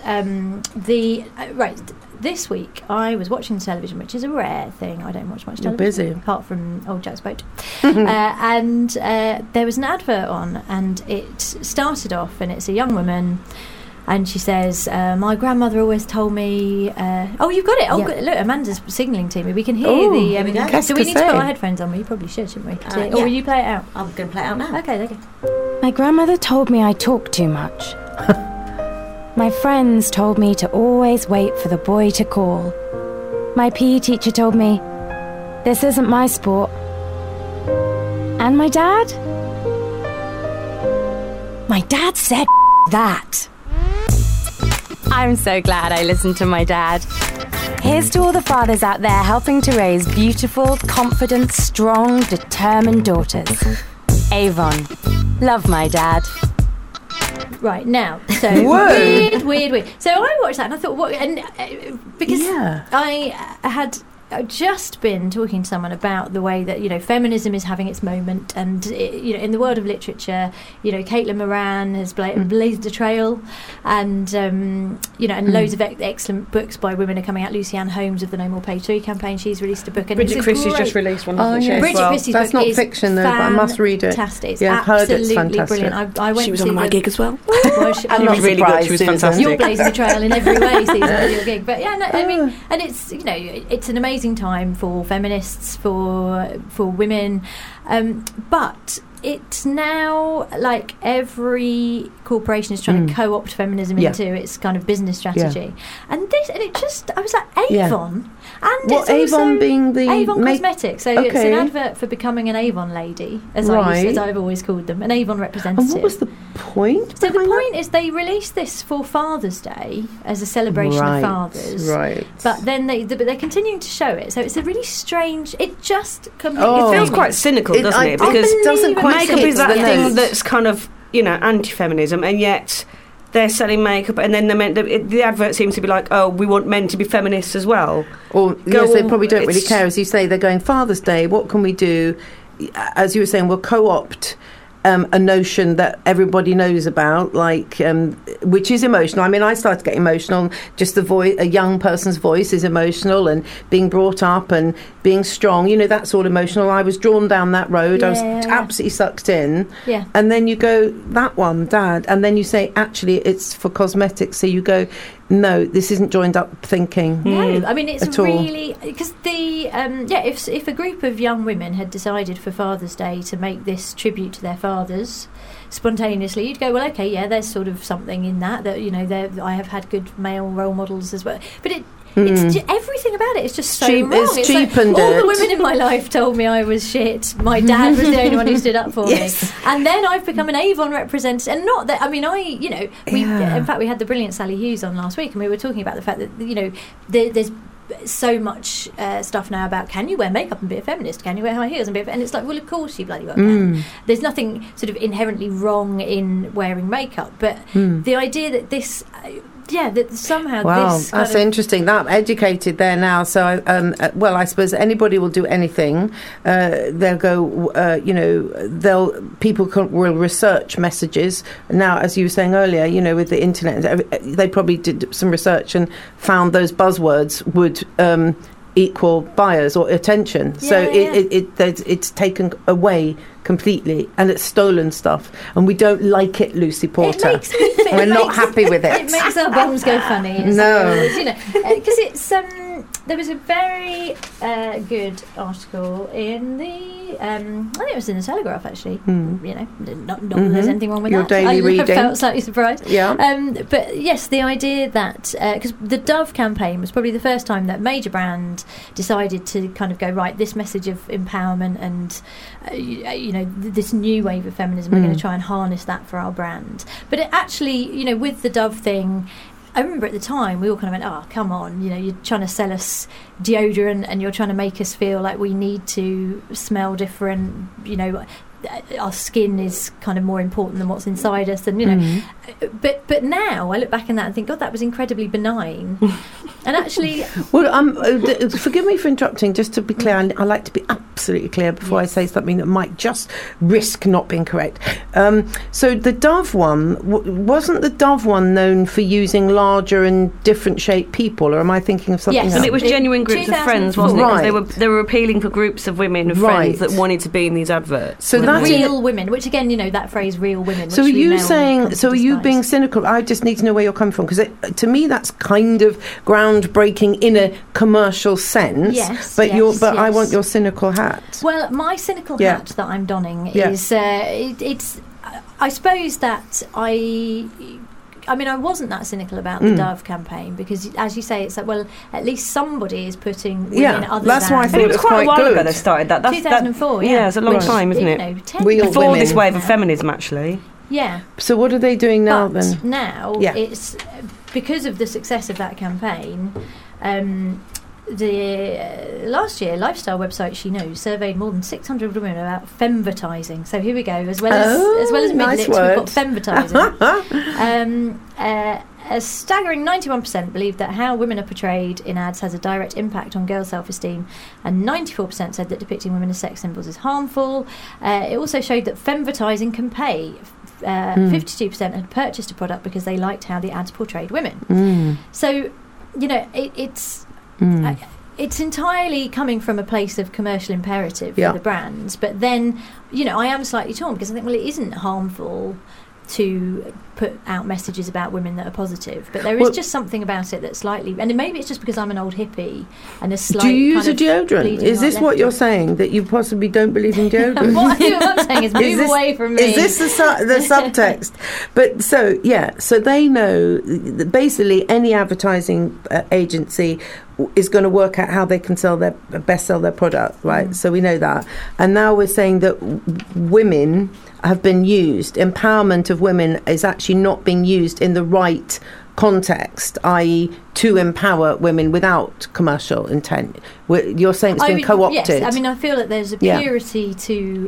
this week I was watching television, which is a rare thing. I don't watch much television. You're busy. Apart from Old Jack's Boat. And there was an advert on, and it started off, and it's a young woman, and she says, my grandmother always told me... oh, you've got it. Oh, yeah. Look, Amanda's signalling to me. We can hear do we need to put our headphones on? We probably should, shouldn't we? Or will you play it out? I'm going to play it out now. Okay, there you go. My grandmother told me I talk too much. My friends told me to always wait for the boy to call. My PE teacher told me, this isn't my sport. And my dad? My dad said that. I'm so glad I listened to my dad. Here's to all the fathers out there helping to raise beautiful, confident, strong, determined daughters. Avon. Love my dad. Right, now, so weird. So I watched that and I thought, what? And because I had just been talking to someone about the way that, you know, feminism is having its moment, and you know, in the world of literature, you know, Caitlin Moran has blazed a trail, and you know, and loads of excellent books by women are coming out. Lucy Ann Holmes of the No More Page 3 campaign, she's released a book, and Bridget Christie's just released one. Bridget Christie's That's book not fiction though, but I must read it. Fantastic, yeah, I've heard it's absolutely fantastic. brilliant. I went. She was on my gig as well. I'm not really good. She was fantastic. You're blazing a trail in every way, Susan, with your gig. But yeah, no, I mean, and it's, you know, it's an amazing time for feminists, for women, but it's now like every corporation is trying to co-opt feminism into its kind of business strategy, and it just, I was like, Avon, and what, it's also Avon being the Avon Cosmetics, so it's an advert for becoming an Avon lady, as I've always called them, an Avon representative. And what was the point? So the point is they released this for Father's Day as a celebration of fathers, but then they're continuing to show it, so it's a really strange, it just completely it feels quite cynical, doesn't it? Because it doesn't quite makeup is that thing that's kind of, you know, anti-feminism, and yet they're selling makeup, and then the advert seems to be like, oh, we want men to be feminists as well. Or yes, they probably don't really care. As you say, they're going, Father's Day, what can we do? As you were saying, we'll co-opt a notion that everybody knows about, like, which is emotional. I mean, I started to get emotional. Just the voice, a young person's voice is emotional, and being brought up and being strong, you know, that's all emotional. I was drawn down that road. I was absolutely sucked in. Yeah. And then you go, that one, Dad, and then you say, actually, it's for cosmetics. So you go, no, this isn't joined up thinking. No, I mean, it's really, because the if a group of young women had decided for Father's Day to make this tribute to their fathers spontaneously, you'd go, well, okay, yeah, there's sort of something in that, you know, I have had good male role models as well, but it's just, everything about it is just so wrong. It's cheapened like, all the women in my life told me I was shit. My dad was the only one who stood up for me. And then I've become an Avon representative. And not that, I mean, in fact, we had the brilliant Sally Hughes on last week, and we were talking about the fact that, you know, there's so much stuff now about, can you wear makeup and be a feminist? Can you wear high heels and be a feminist? And it's like, well, of course you bloody well can. There's nothing sort of inherently wrong in wearing makeup, but the idea that this... that somehow this... Wow, that's interesting. That I'm educated there now. So, I suppose anybody will do anything. They'll go, people will research messages. Now, as you were saying earlier, you know, with the internet, they probably did some research and found those buzzwords would... equal buyers or attention. It's taken away completely, and it's stolen stuff, and we don't like it, Lucy Porter. We're not happy with it. It makes our bums go funny. No, you know, because it's there was a very good article in the I think it was in the Telegraph, actually. You know, not that there's anything wrong with your that. Daily reading. I felt slightly surprised. But yes, the idea that because the Dove campaign was probably the first time that major brand decided to kind of go, right, this message of empowerment and you know, this new wave of feminism, we're going to try and harness that for our brand. But it actually, you know, with the Dove thing, I remember at the time we all kind of went, oh, come on, you know, you're trying to sell us deodorant and you're trying to make us feel like we need to smell different, you know, our skin is kind of more important than what's inside us, and you know, but now I look back on that and think, God, that was incredibly benign. And actually, forgive me for interrupting. Just to be clear, I like to be absolutely clear before I say something that might just risk not being correct. So the Dove one, wasn't the Dove one known for using larger and different shaped people, or am I thinking of something else? And it was genuine groups of friends, wasn't it? Because they were appealing for groups of women of friends that wanted to be in these adverts. So that's real women, which again, you know, that phrase "real women." So are you saying? So are you being cynical? I just need to know where you're coming from, because to me that's kind of groundbreaking in a commercial sense. Yes, but I want your cynical hat. Well, my cynical hat that I'm donning is it's. I suppose that I mean, I wasn't that cynical about the Dove campaign, because, as you say, it's like, well, at least somebody is putting women other that's than... why I thought it was quite quite a while good. ago they started that. 2004, it's a long time, isn't it? You know, before this wave of feminism, actually. Yeah. So what are they doing now, but then? now it's... because of the success of that campaign, last year, lifestyle website She Knows surveyed more than 600 women about femvertising. So here we go. As well as nice midlets, we've got femvertising. A staggering 91% believed that how women are portrayed in ads has a direct impact on girls' self-esteem, and 94% said that depicting women as sex symbols is harmful. It also showed that femvertising can pay. 52% had purchased a product because they liked how the ads portrayed women. So, it's entirely coming from a place of commercial imperative for the brands. But then, I am slightly torn because I think, well, it isn't harmful to put out messages about women that are positive, but there is just something about it that's slightly, and maybe it's just because I'm an old hippie and a slight. Do you use a deodorant? Is this what you're saying, that you possibly don't believe in deodorant? What I'm saying is move away from me. Is this the subtext? But so they know that basically any advertising agency is going to work out how they can sell their product, right? So we know that, and now we're saying that women have been used. Empowerment of women is actually not being used in the right context, i.e. to empower women without commercial intent. You're saying it's been co-opted. Yes, I feel that there's a purity to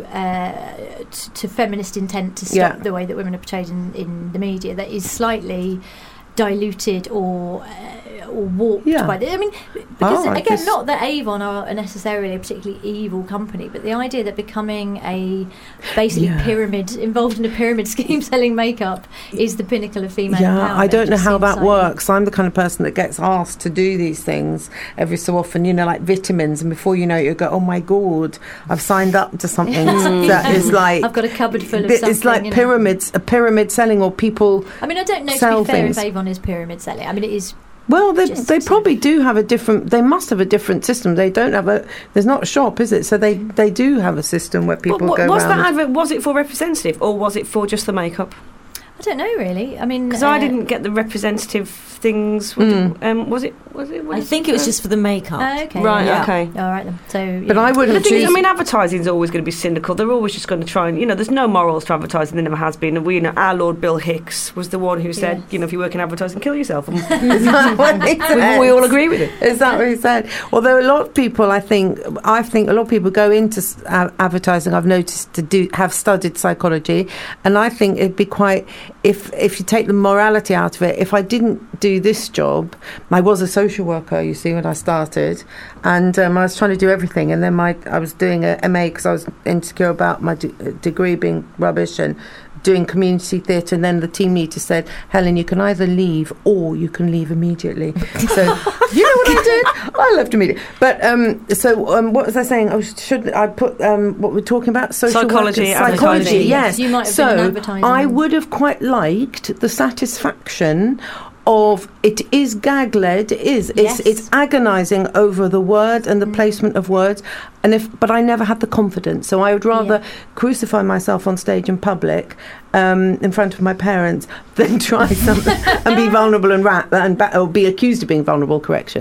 feminist intent to stop the way that women are portrayed in the media that is slightly diluted or warped by this. Because not that Avon are necessarily a particularly evil company, but the idea that becoming a basically pyramid, involved in a pyramid scheme selling makeup is the pinnacle of female empowerment. I don't know how that works. I'm the kind of person that gets asked to do these things every so often, like vitamins, and before you know it, you go, oh my God, I've signed up to something that is like, I've got a cupboard full of something. It's like pyramids, a pyramid selling, or people I don't know, to be fair, if Avon is pyramid selling. It is. Well, they probably do have a different. They must have a different system. They don't have a. There's not a shop, is it? So they do have a system where people go around. Was that advert? Was it for representative, or was it for just the makeup? I don't know really. Because I didn't get the representative things. Was it? I think it was just for the makeup. Okay. Right. Yeah. Okay. All right then. So, but I wouldn't. The thing is, advertising is always going to be cynical. They're always just going to try and there's no morals to advertising. There never has been. And our Lord Bill Hicks was the one who said, if you work in advertising, kill yourself. Is that what he said? We all agree with it. Is that what he said? Although a lot of people, I think a lot of people go into advertising. I've noticed have studied psychology, and I think it'd be quite if you take the morality out of it. If I didn't do this job, I was a social worker, you see, when I started, and I was trying to do everything, and then I was doing a MA because I was insecure about my degree being rubbish, and doing community theatre, and then the team leader said, Helen, you can either leave or you can leave immediately. So you know what I did? I left immediately. But what was I saying? Should I put what we're talking about? Psychology, yes. You might have been in advertising. I would have quite liked the satisfaction of it is gag-led, it's agonising over the word and the placement of words, but I never had the confidence, so I would rather crucify myself on stage in public in front of my parents than try something and be vulnerable or be accused of being vulnerable,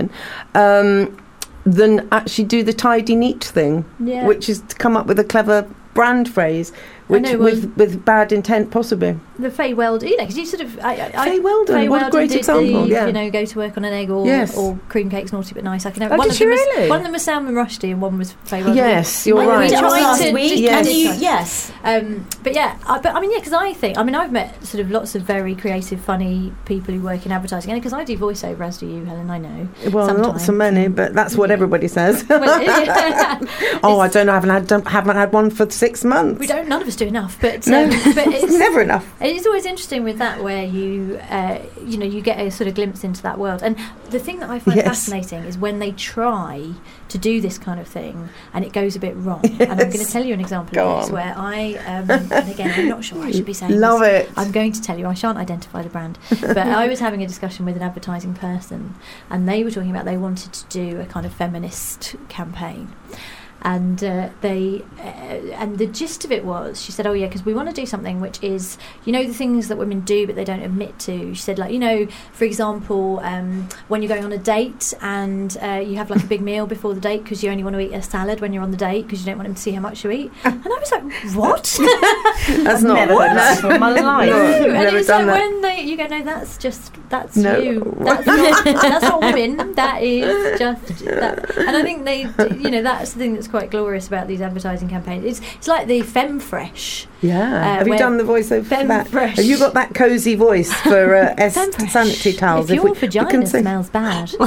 than actually do the tidy neat thing, which is to come up with a clever brand phrase, with bad intent, possibly. The Faye Weldon, because you sort of... Faye Weldon, what a great example. Go to work on an egg or cream cakes, naughty but nice. I can one of them was Salman Rushdie and one was Faye Weldon. Yes, you're right. Last week, yes. Because I think... I've met sort of lots of very creative, funny people who work in advertising, and because I do voiceover, as do you, Helen, I know. Well, not so many, but that's what everybody says. I don't know, I haven't had one for 6 months. None of us do enough, but it's never enough. It's always interesting with that, where you get a sort of glimpse into that world. And the thing that I find fascinating is when they try to do this kind of thing and it goes a bit wrong. Yes. And I'm going to tell you an example of this where I, and again, I'm not sure I should be saying Love this. It. I'm going to tell you, I shan't identify the brand, but I was having a discussion with an advertising person, and they were talking about they wanted to do a kind of feminist campaign. And and the gist of it was, she said, oh yeah, because we want to do something which is, you know, the things that women do but they don't admit to. She said, like, you know, for example, when you're going on a date and you have like a big meal before the date because you only want to eat a salad when you're on the date because you don't want him to see how much you eat. And I was like, what? That's not never done that in my life. No, and it was like that. when you go, no, that's you. That's not women. That is just that. And I think they, you know, that's the thing that's quite glorious about these advertising campaigns. It's like the Femme Fresh. Yeah. Have you done the voiceover for that? Fresh. Have you got that cosy voice for sanitary towels? If your vagina smells bad. Is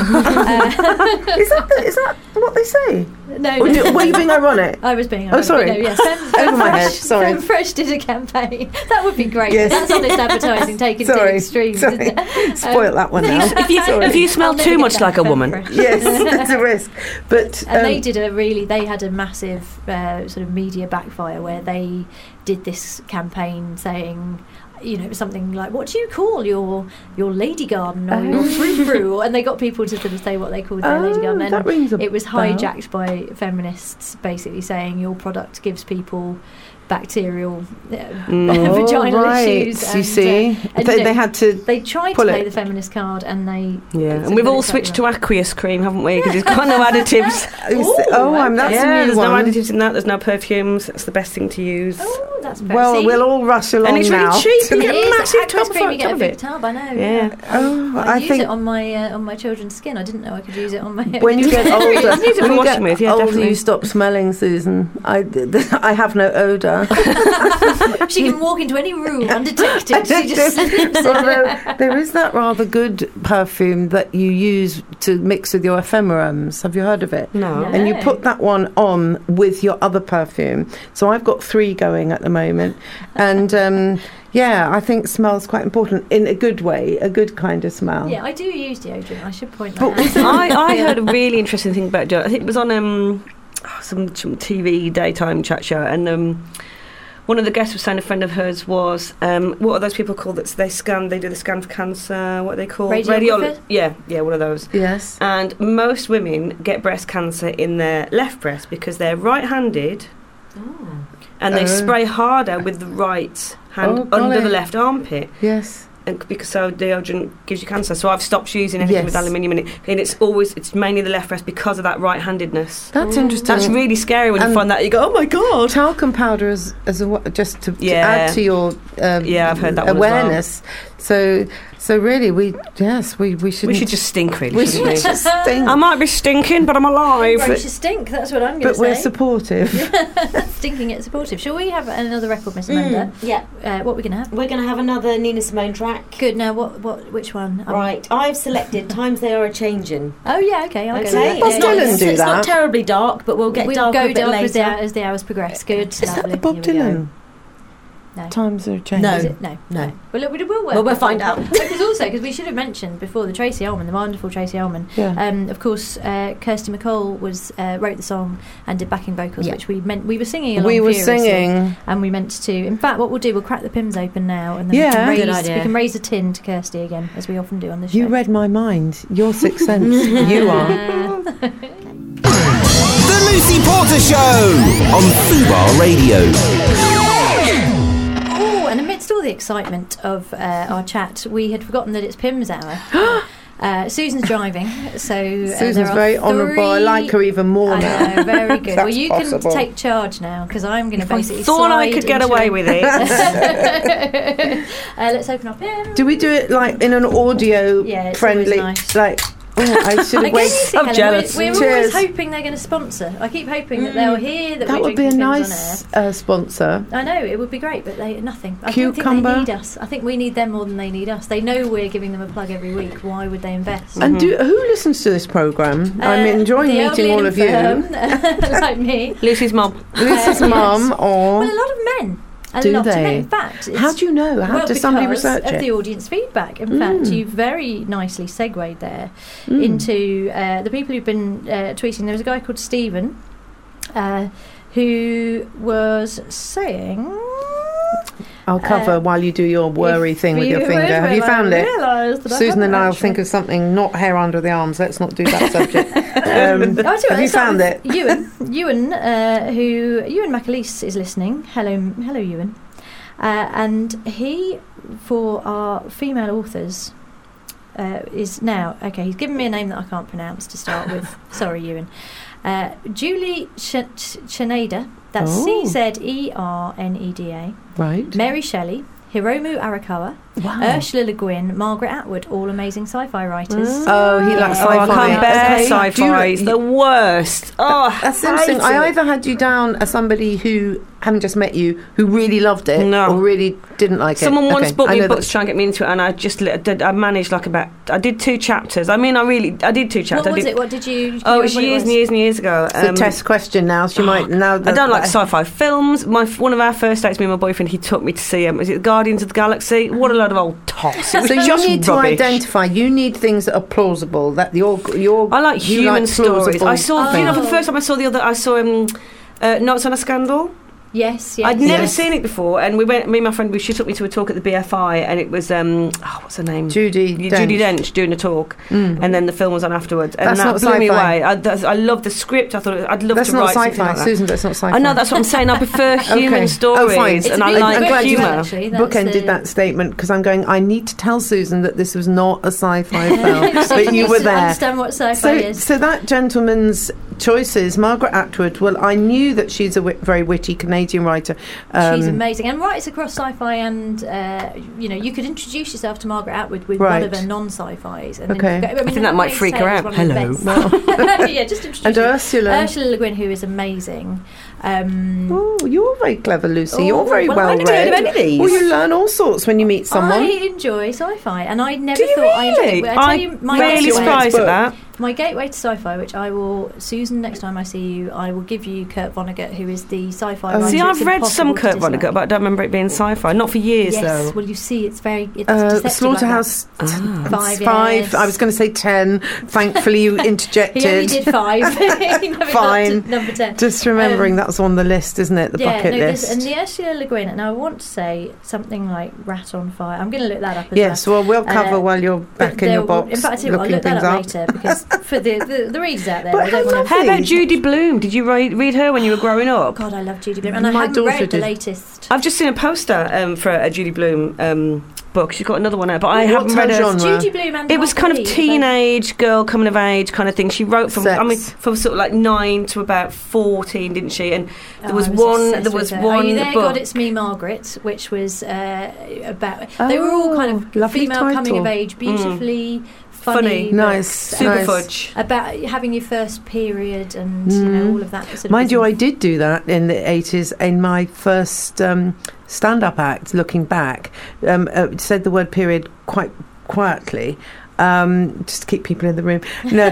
that what they say? No. Were you being ironic? I was being ironic. Oh, sorry. No, yes. Over my head. Sorry. Femme Fresh did a campaign. That would be great. Yes. That's honest advertising taken to the extremes. Sorry. Spoiled that one now. If you smell too much like a woman. Yes, there's a risk. But and they had a massive sort of media backfire where they did this campaign saying, you know, something like, what do you call your lady garden or your frou-frou? And they got people to sort of say what they called their lady garden. And that rings a it was bell. hijacked by feminists basically saying your product gives people bacterial vaginal issues. You see, they had to. They tried to play the feminist card, and they. Yeah, and we've all switched to aqueous cream, haven't we? Because it's got no additives. That's a new there's one. no additives in that. There's no perfumes. That's the best thing to use. Oh, that's very well, we'll all rush along now. And it's now. really cheap. You get a massive tub tub. You get a big tub. I know. Yeah. I use it on my children's skin. I didn't know I could use it on my. When you get older, you stop smelling, Susan. I have no odour. She can walk into any room undetected. She just Although there is that rather good perfume that you use to mix with your ephemerums. Have you heard of it? No. And you put that one on with your other perfume. So I've got 3 going at the moment. And I think smell's quite important in a good way, a good kind of smell. Yeah, I do use deodorant. I should point that out. I heard a really interesting thing about deodorant. I think it was on some TV daytime chat show, and one of the guests was saying a friend of hers was, what are those people called that they do the scan for cancer, what are they called? Radiographer? Yeah, one of those. Yes. And most women get breast cancer in their left breast because they're right-handed, and they spray harder with the right hand under the left armpit. Yes. And because deodorant gives you cancer, so I've stopped using anything with aluminium in it, and it's mainly the left breast because of that right-handedness. That's interesting. That's really scary when you find that. You go, oh my god! Talcum powder just to add to your I've heard that awareness. One as well. So really, we should just stink, really. We should just stink. I might be stinking, but I'm alive. We should stink. That's what I'm going to say. But we're supportive. Stinking yet supportive. Shall we have another record, Miss Amanda? Yeah. What are we going to have? We're going to have another Nina Simone track. Good. Now, which one? Right. I've selected "Times They Are A Changin'." Oh yeah. Okay. I'll go. It's not terribly dark, but we'll go dark later as the hours progress. Good. Is that the Bob Dylan? No. Times are changing. No. Well, look, we'll work. Well, we'll find out. Because we should have mentioned before the Tracy Ullman, the wonderful Tracy Ullman. Yeah. Of course, Kirsty MacColl wrote the song and did backing vocals, which we were singing along. We were singing, and we meant to. In fact, what we'll do, we'll crack the Pimm's open now, and then we can raise a tin to Kirsty again, as we often do on the show. You read my mind. Your sixth sense. You are. The Lucy Porter Show on Fubar Radio. And amidst all the excitement of our chat, we had forgotten that it's Pimm's hour. Susan's driving, so Susan's very honourable. I like her even more now. I know, very good. Well, you possible. Can take charge now because I'm going to basically. I thought I could get away with it. Let's open up Pimm. Do we do it like in an audio friendly, nice. like? Oh, I should have waited. I'm jealous. We're always hoping they're going to sponsor. I keep hoping that they'll hear that would be a nice sponsor. I know, it would be great, but nothing. I Cucumber. don't think they need us. I think we need them more than they need us. They know we're giving them a plug every week. Why would they invest? And who listens to this programme? I'm enjoying meeting all of you. Like me. Lucy's mum. Lucy's mum. Well, a lot of men. Do they? In fact, how do you know? How does somebody research it? Of the audience feedback. In fact, you very nicely segued there into the people who've been tweeting. There was a guy called Stephen who was saying... I'll cover while you do your worry thing with your finger. Have you found it? Susan and I'll think of something, not hair under the arms. Let's not do that subject. Have you found it? Ewan McAleese is listening. Hello, Ewan. And he, for our female authors, is now... Okay, he's given me a name that I can't pronounce to start with. Sorry, Ewan. Julie Cheneda, that's Czeneda. Right. Mary Shelley, Hiromu Arakawa, Ursula Le Guin, Margaret Atwood, all amazing sci-fi writers. Oh, he likes sci-fi. I can't bear sci-fi. It's the worst. Oh, that's interesting. I either had you down as somebody who, having just met you, who really loved it, or really didn't like it. Someone once bought me a book to try and get me into it, and I just I managed I did 2 chapters. I mean, I did 2 chapters. What was it? What did you? Oh, it was years and years ago. It's a test question now. She might now. I don't like sci-fi films. One of our first dates, me and my boyfriend, he took me to see was it Guardians of the Galaxy? What a load of old toss. So you need to identify. You need things that are plausible. That I like human stories. I saw. For the first time I saw Notes on a Scandal. Yes. I'd never seen it before, and me and my friend, she took me to a talk at the BFI, and it was what's her name? Judi Dench doing a talk, and then the film was on afterwards, and that blew me away. I loved the script. I thought I'd love to write something like that. Susan, that's not sci-fi. I know, that's what I'm saying. I prefer human stories, and I like humour. Bookend did that statement because I'm going. I need to tell Susan that this was not a sci-fi film, but you were there. Understand what sci-fi is. So that gentleman's choices, Margaret Atwood. Well, I knew that she's a very witty Canadian writer. She's amazing, and writes across sci-fi, and you could introduce yourself to Margaret Atwood with one of her non-sci-fis. And I think that might freak her out. Hello. Yeah, just introduce. And Ursula Le Guin, who is amazing. You're very clever, Lucy. You're very well read. I don't know any of these. Well, you learn all sorts when you meet someone. I enjoy sci-fi, and I never thought really? I'm really surprised at that. My gateway to sci-fi, which I will, Susan, next time I see you, I will give you Kurt Vonnegut, who is the sci-fi writer. See, I've read some Kurt Vonnegut, but I don't remember it being sci-fi. Not for years, though. Yes, well, you see, it's deceptive. Slaughterhouse like 5. I was going to say 10. Thankfully, you interjected. He only did 5. He never Fine. got to number 10. Just remembering that's on the list, isn't it? The bucket list. And the Ursula Le Guin. Now, I want to say something like Rat on Fire. I'm going to look that up as yes, well, we'll cover while you're back in your box. In fact, I'll look that up later, because for the readers out there, I don't want to. How about Judy Blume? Did you read her when you were growing up? God, I love Judy Blume, and I haven't read the latest. I've just seen a poster for a Judy Blume book. She's got another one out, but I haven't read her. Judy Blume and it was kind of teenage girl coming of age kind of thing. She wrote from from sort of like 9 to about 14, didn't she? And there was one. Are you there, book. God, It's Me, Margaret, which was about. They were all kind of female title. Coming of age, beautifully. Funny, nice, super fudge about having your first period and all of that. Sort of Mind you, I did do that in the 80s in my first stand-up act. Looking back, said the word period quite quietly. Just to keep people in the room. No,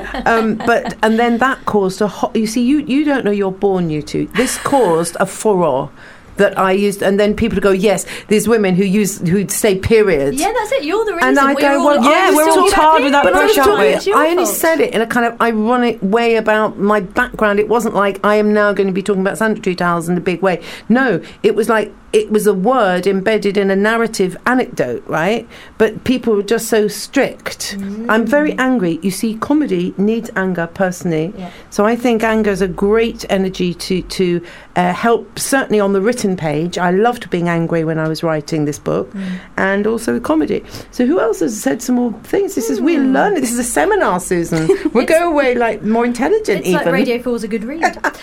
and then that caused you see, you don't know you're born, you two. This caused a furore. That I used, and then people go, yes, there's women who'd say periods. Yeah, that's it. You're the reason. And I go, well, we're all tired with that brush, aren't we? I only said it in a kind of ironic way about my background. It wasn't like I am now going to be talking about sanitary towels in a big way. No, it was like it was a word embedded in a narrative anecdote, right? But people were just so strict. I'm very angry. You see, comedy needs anger, personally. Yeah. So I think anger is a great energy to help, certainly on the written page. I loved being angry when I was writing this book, and also with comedy. So who else has said some more things? We're learning. This is a seminar, Susan. We'll go away like more intelligent. It's even like Radio 4's a good read.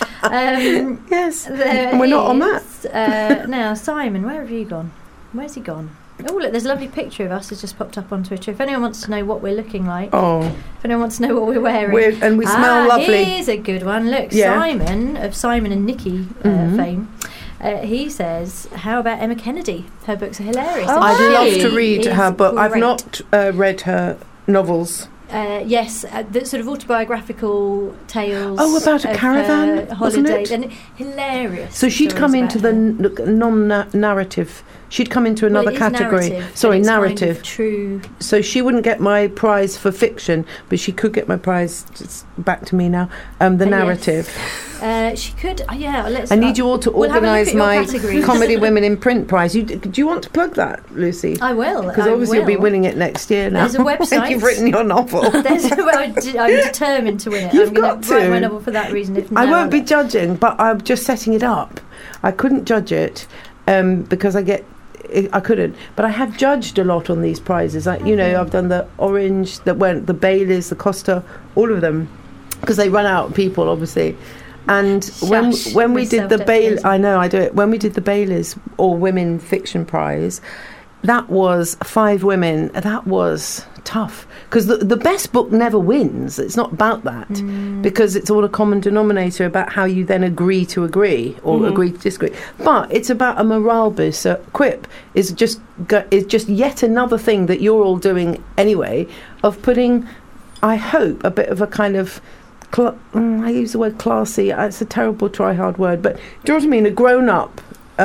Yes, and we're not on that now. Simon, where have you gone? Where's he gone? Oh, look, there's a lovely picture of us that's just popped up on Twitter. If anyone wants to know what we're looking like, if anyone wants to know what we're wearing, and we smell lovely. Here's a good one. Look, Simon of Simon and Nikki fame. He says, how about Emma Kennedy? Her books are hilarious. I'd love to read her book. I've not read her novels. Yes, the sort of autobiographical tales. Oh, about a caravan, wasn't it? And hilarious. So she'd come into the non-narrative. She'd come into another category. Narrative. Kind of true. So she wouldn't get my prize for fiction, but she could get my prize. It's back to me now. The narrative. Yes. She could. Let's. I need you all to organise my Comedy Women in Print prize. Do you want to plug that, Lucy? I will. Because obviously you'll be winning it next year now. There's a website. You've written your novel. I'm determined to win it. You've I'm got to write my novel for that reason. I won't be judging, but I'm just setting it up. I couldn't judge it because I couldn't, but I have judged a lot on these prizes. I've done the Orange, the Baileys, the Costa, all of them, because they run out of people, obviously. And when we did the Baileys, I know I do it. When we did the Baileys or Women Fiction Prize, that was 5 women. That was tough because the best book never wins. It's not about that because it's all a common denominator about how you then agree to agree or agree to disagree. But it's about a morale boost. So Quip is just yet another thing that you're all doing anyway of putting, I hope, a bit of a kind of I use the word classy. It's a terrible try-hard word, but do you know what I mean? A grown-up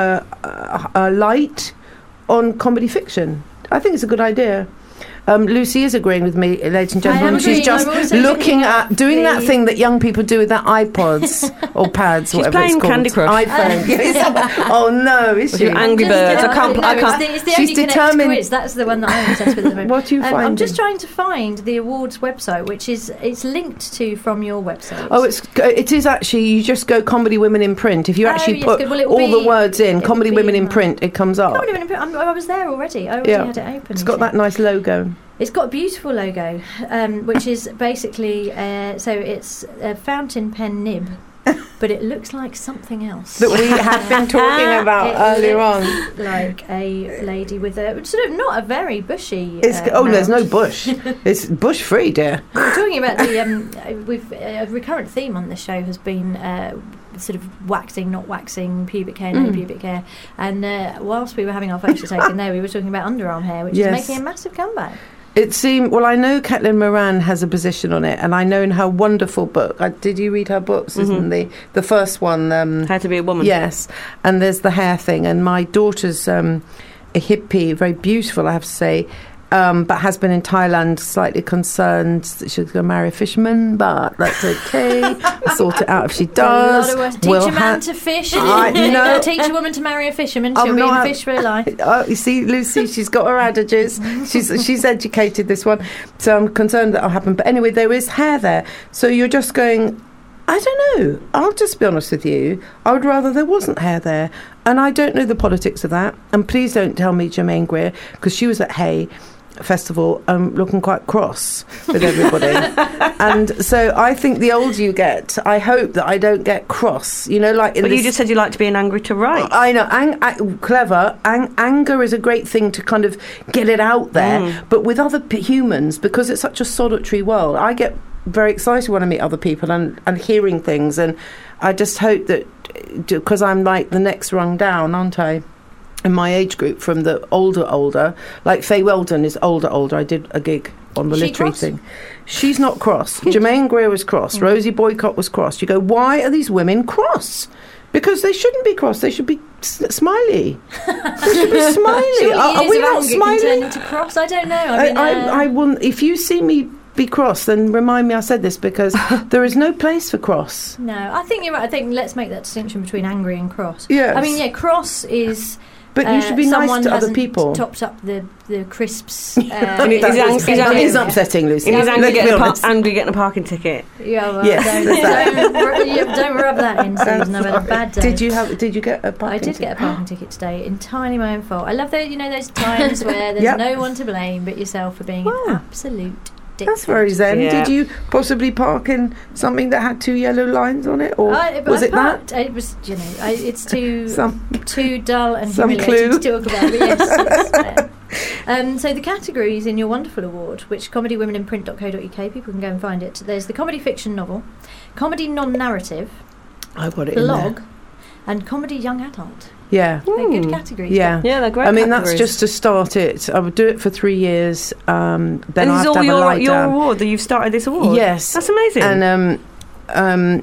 light on comedy fiction. I think it's a good idea. Lucy is agreeing with me, ladies and gentlemen. She's just looking at doing that thing that young people do with their iPods or pads. She's playing Candy Crush. iPhone. Oh no, is she? Angry Birds. I can't. It's the She's determined. Quiz. That's the one that I'm obsessed with at the moment. What do you find? I'm just trying to find the awards website, which it's linked to from your website. Oh, it is actually. You just go Comedy Women in Print. If you actually put all the words in Comedy Women in Print, it comes up. Comedy Women in Print. I was there already. I already had it open. It's got that nice logo. It's got a beautiful logo, which is basically so it's a fountain pen nib, but it looks like something else that we have been talking about earlier on. Like a lady with a sort of not a very bushy. There's no bush. It's bush free, dear. We're talking about a recurrent theme on this show has been. Sort of waxing, not waxing, pubic hair, no pubic hair. And whilst we were having our photo taken there, we were talking about underarm hair, which is making a massive comeback. It seemed, I know Caitlin Moran has a position on it, and I know in her wonderful book, did you read her books, isn't the first one? How to Be a Woman. Yes, and there's the hair thing, and my daughter's a hippie, very beautiful, I have to say, but has been in Thailand, slightly concerned that she's going to marry a fisherman, but that's okay. I'll sort it out if she does. A lot of work. Teach a man to fish. Teach a woman to marry a fisherman. She'll be in fish for life. You see, Lucy, she's got her adages. She's educated, this one. So I'm concerned that'll happen. But anyway, there is hair there. So you're just going, I don't know. I'll just be honest with you. I would rather there wasn't hair there. And I don't know the politics of that. And please don't tell me Germaine Greer, because she was at Hay Festival looking quite cross with everybody. And so I think the older you get, I hope that I don't get cross, like in but you just said you like to be an angry to write. I know, clever. Anger is a great thing to kind of get it out there, but with other humans, because it's such a solitary world, I get very excited when I meet other people and hearing things, and I just hope that, because I'm like the next rung down, aren't I, in my age group, from the older, like Faye Weldon is older. I did a gig on the literary thing. She's not cross. Germaine Greer was cross. Rosie Boycott was cross. You go, why are these women cross? Because they shouldn't be cross. They should be smiley. They should be smiley. Are we not smiley? Turn into cross? I don't know. I wouldn't. If you see me be cross, then remind me I said this, because there is no place for cross. No, I think you're right. I think let's make that distinction between angry and cross. Yes. I mean, cross is. But you should be nice to other people. Topped up the crisps. It's upsetting, Lucy. He's angry getting a parking ticket. Yeah, well, don't rub that in, Susan. I've had a bad day. Did you get a parking ticket? I did get a parking ticket today. Entirely my own fault. I love those times where there's no one to blame but yourself for being an absolute dick. That's very zen. Yeah. Did you possibly park in something that had 2 yellow lines on it, or was it that? It was, it's too dull and humiliating to talk about. But yes. So the categories in your wonderful award, which comedywomeninprint.co.uk, people can go and find it. There's the comedy fiction novel, comedy non-narrative, I've got it blog, in and comedy young adult. Yeah. They're good categories. Yeah. Yeah, they're great categories. That's just to start it. I would do it for 3 years. Then and I have all to have your award that you've started this award? Yes. That's amazing. And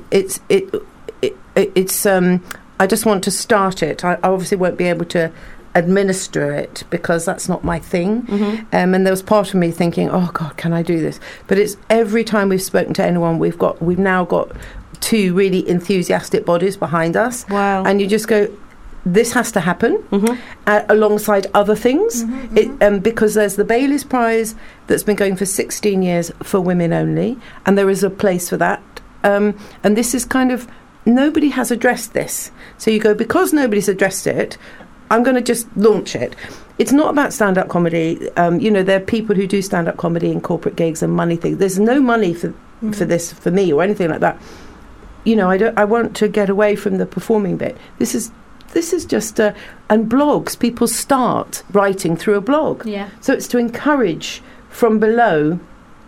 it's I just want to start it. I obviously won't be able to administer it because that's not my thing. And there was part of me thinking, oh God, can I do this? But it's every time we've spoken to anyone, we've now got 2 really enthusiastic bodies behind us. Wow. And you just go, this has to happen alongside other things. Because there's the Baileys Prize that's been going for 16 years for women only, and there is a place for that. And this is kind of, nobody has addressed this. So you go, because nobody's addressed it, I'm going to just launch it. It's not about stand-up comedy. There are people who do stand-up comedy in corporate gigs and money things. There's no money for this, for me, or anything like that. I want to get away from the performing bit. This is just and blogs. People start writing through a blog. Yeah. So it's to encourage from below.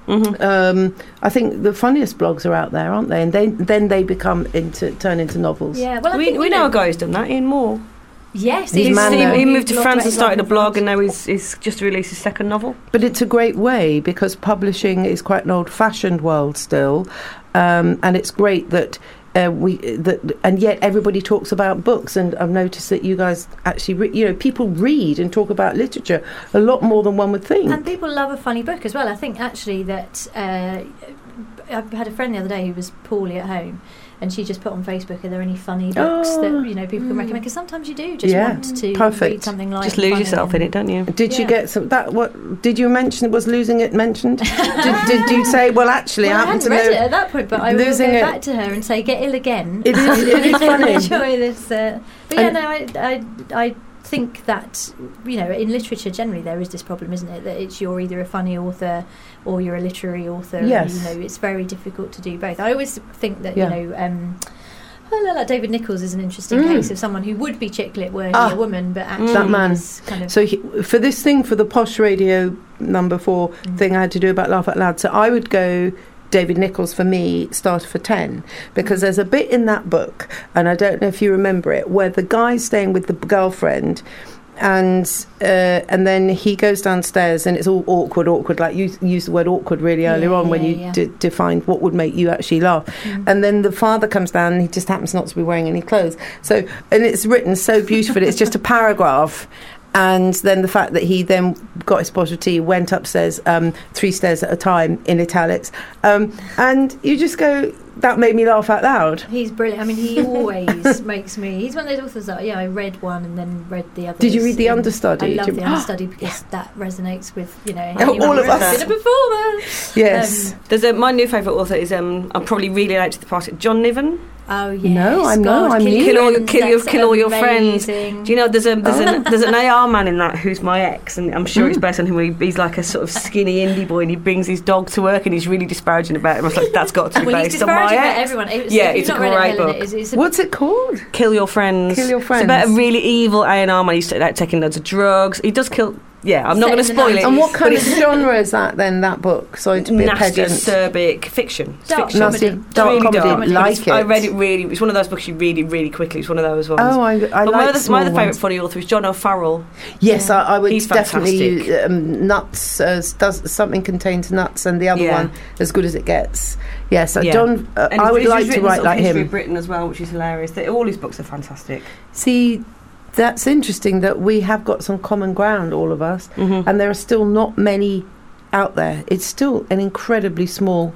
I think the funniest blogs are out there, aren't they? And then they turn into novels. Yeah. Well, we know a guy who's done that, Ian Moore. Yes, he moved to France and started a blog, and now he's just released his second novel. But it's a great way because publishing is quite an old-fashioned world still, and it's great that. And yet everybody talks about books, and I've noticed that you guys actually, people read and talk about literature a lot more than one would think. And people love a funny book as well. I think actually that I had a friend the other day who was poorly at home, and she just put on Facebook, are there any funny books that people can recommend? Because sometimes you do just want to read something like. Just lose yourself in it, don't you? Did you get some? What did you mention? Was losing it mentioned? did you say? Well, actually, I hadn't read it at that point, but I will go back to her and say, get ill again. It is funny. Enjoy this. But I think that in literature generally there is this problem, isn't it, that you're either a funny author or you're a literary author. Yes. And, it's very difficult to do both. I always think that like David Nichols is an interesting case of someone who would be chick lit worthy a woman, but actually that man is kind of. So for this thing, for the Posh Radio number 4 thing I had to do about Laugh Out Loud, so I would go David Nichols for me started for 10 because there's a bit in that book, and I don't know if you remember it, where the guy's staying with the girlfriend, and then he goes downstairs and it's all awkward. Like you used the word awkward really earlier on when you defined what would make you actually laugh. And then the father comes down and he just happens not to be wearing any clothes. So, and it's written so beautifully. It's just a paragraph. And then the fact that he then got his pot of tea, went upstairs 3 stairs at a time in italics. And you just go, that made me laugh out loud. He's brilliant. I mean, he always makes me. He's one of those authors that I read one and then read the other. Did you read The Understudy? I love The Understudy because that resonates with all of us. In a performer. Yes. There's my new favourite author is I'm probably really late to the party. John Niven. Oh yes. No, I'm new. Kill all your friends. Do you know there's an AR man in that who's my ex, and I'm sure it's based on him. He's like a sort of skinny indie boy, and he brings his dog to work, and he's really disparaging about him. I was like, that's got to be based on my ex. Everyone. It's a great book. What's it called? Kill Your Friends. Kill Your Friends. It's about a really evil A&R man. He's taking loads of drugs. He does kill. Yeah, I'm not going to spoil it. And what kind of genre is that then, that book? Sorry to be a pedant. Nasty, acerbic fiction. Dark comedy. Dark comedy. Like it. I read it really. It's one of those books you read it really quickly. It's one of those ones. Oh, I like my other favourite funny author is John O'Farrell. Yes, I would He's definitely fantastic. Nuts. Does something contains nuts, and the other one As Good as It Gets. Yes, John. I would like to write like him. History of Britain as well, which is hilarious. All his books are fantastic. See. That's interesting that we have got some common ground, all of us, and there are still not many out there. It's still an incredibly small.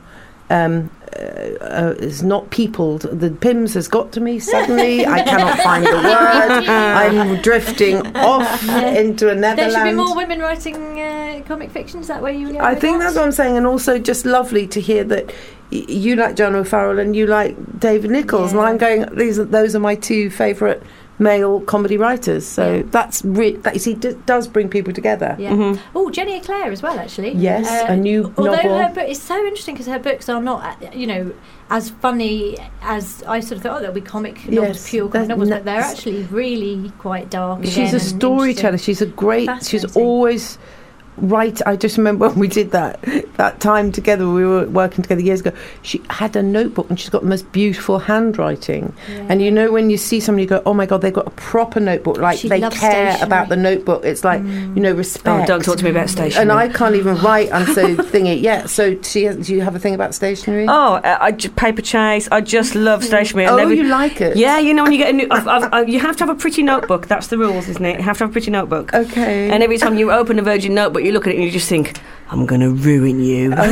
It's not peopled. The Pims has got to me suddenly. I cannot find the word. I'm drifting off into a Netherland. There should be more women writing comic fiction. Is that where you? I think that's what I'm saying, and also just lovely to hear that you like John O'Farrell and you like David Nichols, and I'm going. Those are my 2 favourite male comedy writers, so that's does bring people together. Oh, Jenny Eclair as well, actually. Yes, a new although novel. Her book is so interesting because her books are not as funny as I sort of thought. They'll be comic novels, pure comic novels, but they're actually really quite dark. She's a storyteller. She's a great. She's always I just remember when we did that time together, we were working together years ago, she had a notebook and she's got the most beautiful handwriting. Yeah. And you know, when you see somebody, you go, oh my God, they've got a proper notebook, like they care about the notebook. It's like, you know, respect. Oh, don't talk to me about stationery. And I can't even write, I'm so thingy. Yeah, so do you have a thing about stationery? Oh, paper chase. I just love stationery. You like it? Yeah, you know, when you get a new... you have to have a pretty notebook. That's the rules, isn't it? You have to have a pretty notebook. Okay. And every time you open a Virgin notebook, you look at it and you just think, I'm going to ruin you. That's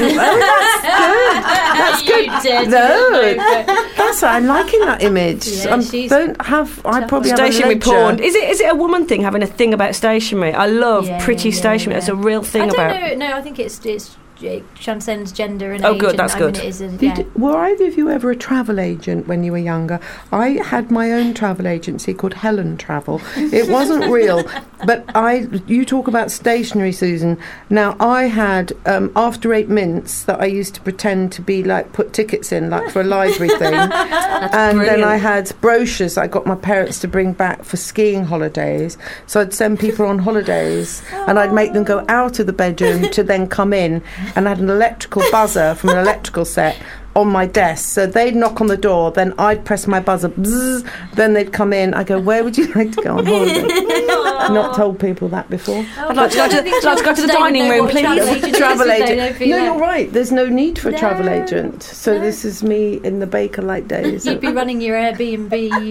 good. You did. No, that's I'm liking that image. Yeah, I probably have stationery a porn. Is it a woman thing, having a thing about stationery? I love pretty stationery. It's a real thing about. I don't know. No, I think it transcends gender and age. Oh, good. That's good. Were either of you ever a travel agent when you were younger? I had my own travel agency called Helen Travel. It wasn't real, but you talk about stationery, Susan. Now, I had After 8 Mints that I used to pretend to be like put tickets in, like for a library thing. And brilliant. Then I had brochures I got my parents to bring back for skiing holidays. So I'd send people on holidays and I'd make them go out of the bedroom to then come in. And I had an electrical buzzer from an electrical set on my desk. So they'd knock on the door, then I'd press my buzzer, bzzz, then they'd come in. I go, where would you like to go on holiday? Not told people that before. I'd like to go to the dining room, please. Travel agent. No, you're right. There's no need for a travel agent. So this is me in the Baker-like days. You'd be running your Airbnb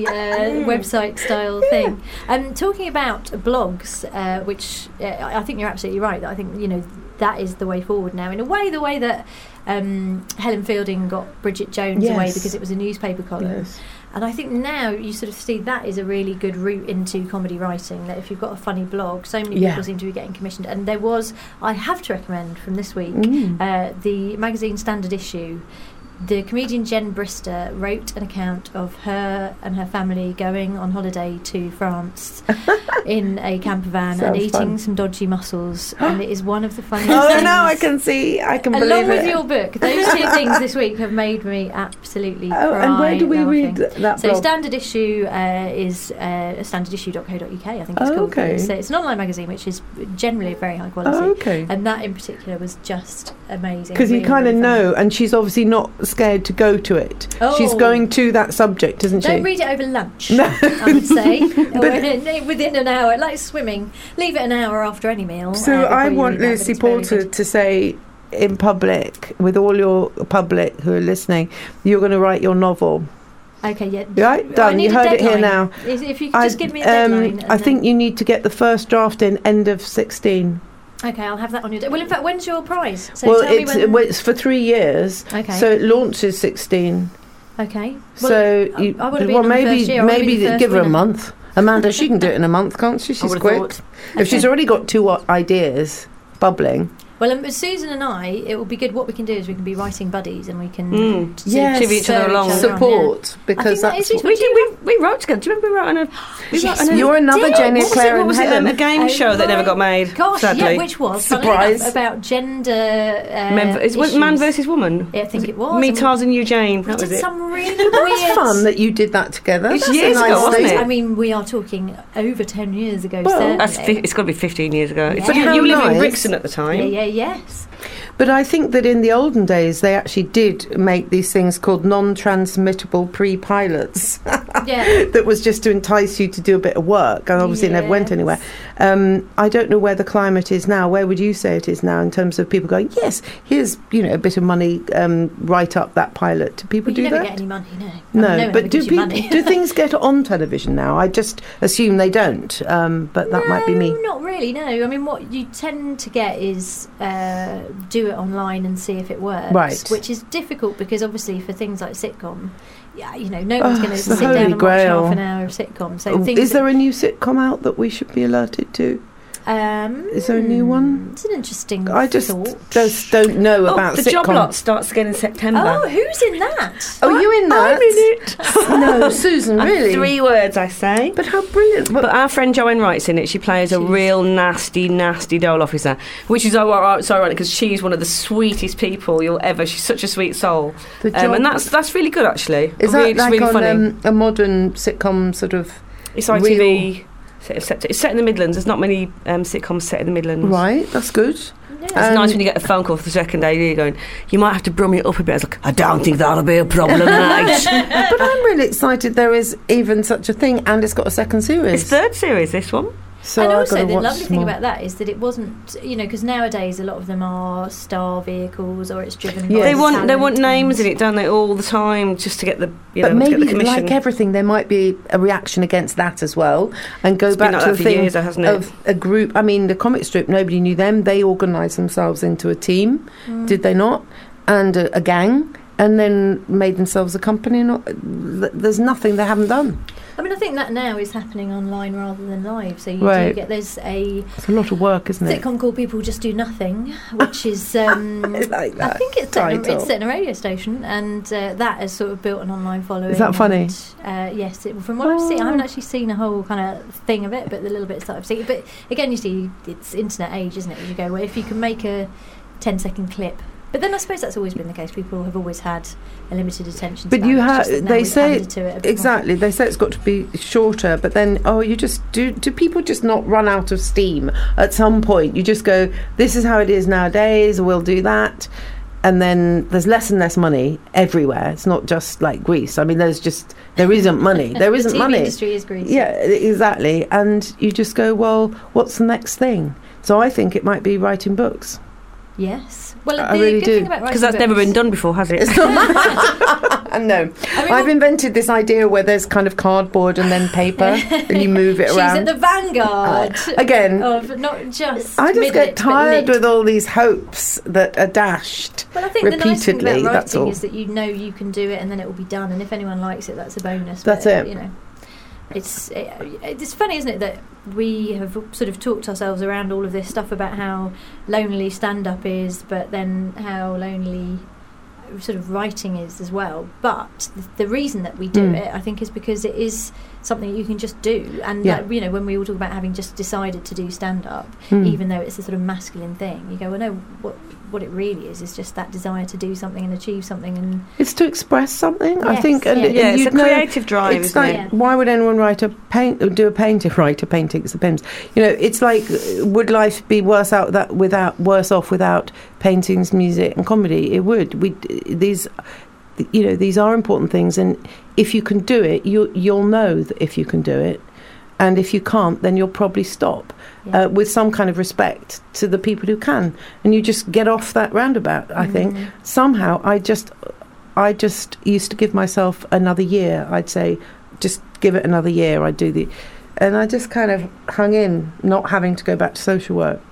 website style thing. Talking about blogs, which I think you're absolutely right. I think, you know, that is the way forward now. In a way, the way that Helen Fielding got Bridget Jones away because it was a newspaper column. Yes. And I think now you sort of see that is a really good route into comedy writing, that if you've got a funny blog, so many people seem to be getting commissioned. And there was, I have to recommend from this week, the magazine Standard Issue. The comedian Jen Brister wrote an account of her and her family going on holiday to France in a camper van and eating some dodgy mussels, and it is one of the funniest things. Now I can believe it. Along with your book, those two things this week have made me absolutely cry. And where do we read that blog? So Standard Issue is standardissue.co.uk, I think it's called. Okay. So it's an online magazine which is generally very high quality. Oh, okay. And that in particular was just amazing. Because you kind of know, and she's obviously not scared to go to it. She's going to that subject, isn't she? Don't read it over lunch, I would say. Within an hour, like swimming. Leave it an hour after any meal. So I want Lucy Porter to say in public, with all your public who are listening, you're going to write your novel. Okay, yeah. Right, done. You heard it here now. If you could just give me a deadline. I think you need to get the first draft in end of 16. Okay, I'll have that on your... Well, in fact, when's your prize? So it's for 3 years. Okay. So it launches 16. Okay. So maybe give her a month. Amanda, she can do it in a month, can't she? She's quick. If she's already got 2 ideas bubbling. Well, Susan and I, it will be good. What we can do is we can be writing buddies, and we can give each other along, support because that's what we wrote together. Do you remember we wrote on a? You're another Jenny Claire and Helen. A game show that never got made. Gosh, sadly. Which was surprise about gender. Man versus woman. I think it was. Me, Tarzan, you, Jane. That was it. Some really weird. Fun that you did that together. It's years ago, wasn't it? I mean, we are talking over 10 years ago. It's got to be 15 years ago. Yeah. But you were living in Brixton at the time. Yes. But I think that in the olden days, they actually did make these things called non-transmittable pre-pilots. That was just to entice you to do a bit of work, and obviously it never went anywhere. I don't know where the climate is now. Where would you say it is now in terms of people going, yes, here's a bit of money, write up that pilot? Do people do that? You never get any money, no. But do things get on television now? I just assume they don't, but that might be me. Not really, no. I mean, what you tend to get is do it online and see if it works, right? Which is difficult because obviously for things like sitcom, no one's going to sit down and watch half an hour of sitcom. So is there a new sitcom out that we should be alerted to? Is there a new one? It's an interesting I just don't know about the sitcoms. Job Lot starts again in September. Oh, who's in that? Oh, you in that? I'm in it. No, Susan, really? 3 words, I say. But how brilliant. But our friend Joanne Wright's in it. She plays a real nasty dole officer, which is so ironic because she's one of the sweetest people you'll ever... She's such a sweet soul. And that's really good, actually. Is that really, like really on funny. A modern sitcom sort of... It's ITV... It's set in the Midlands. There's not many sitcoms set in the Midlands. Right, that's good. Yeah. It's nice when you get a phone call for the second day. You're going, you might have to brum it up a bit. It's like, I don't think that'll be a problem, mate. But I'm really excited there is even such a thing, and it's got a second series. It's third series, this one. So and also the lovely thing about that is that it wasn't, because nowadays a lot of them are star vehicles or it's driven by they want names in it, don't they, all the time, just to get the but maybe to get the commission. Like everything, there might be a reaction against that as well, and go back to the thing of a group. I mean, the comic strip, nobody knew them. They organised themselves into a team, did they not? And a gang, and then made themselves a company. There's nothing they haven't done. I mean, I think that now is happening online rather than live. So you do get it's a lot of work, isn't it? Sitcom called People Just Do Nothing, which is I like that. I think it's set in a radio station, and that has sort of built an online following. Is that funny? Yes, from what I've seen, I haven't actually seen a whole kind of thing of it, but the little bits that I've seen. But again, you see, it's internet age, isn't it? You go, well, if you can make a 10-second clip. But then I suppose that's always been the case. People have always had a limited attention span. But you have, they say, exactly, they say it's got to be shorter, but then, you just, do people just not run out of steam at some point? You just go, this is how it is nowadays, we'll do that. And then there's less and less money everywhere. It's not just like Greece. I mean, there isn't money. There isn't money. The TV industry is Greece. Yeah, exactly. And you just go, well, what's the next thing? So I think it might be writing books. Yes. Well, I really do. Because that's never been done before, has it? No. I've invented this idea where there's kind of cardboard and then paper and you move it around. She's at the vanguard. Again. Of not just I just get tired with all these hopes that are dashed repeatedly. Well, I think the nice thing about that's writing all. is that you can do it and then it will be done. And if anyone likes it, that's a bonus. That's it. It's funny, isn't it, that we have sort of talked ourselves around all of this stuff about how lonely stand-up is, but then how lonely sort of writing is as well. But the reason that we do it, I think, is because it is something you can just do. And when we all talk about having just decided to do stand-up, even though it's a sort of masculine thing, you go, well, no, what it really is just that desire to do something and achieve something, and it's to express something. Yes, I think, and it's a creative drive. It's like, why would anyone write a painting? Write a painting? It's the Pims. It's like, would life be worse off without paintings, music, and comedy? It would. These are important things, and if you can do it, you'll know that if you can do it. And if you can't, then you'll probably stop with some kind of respect to the people who can. And you just get off that roundabout, I think. Somehow, I just used to give myself another year. I'd say, just give it another year. And I just kind of hung in, not having to go back to social work.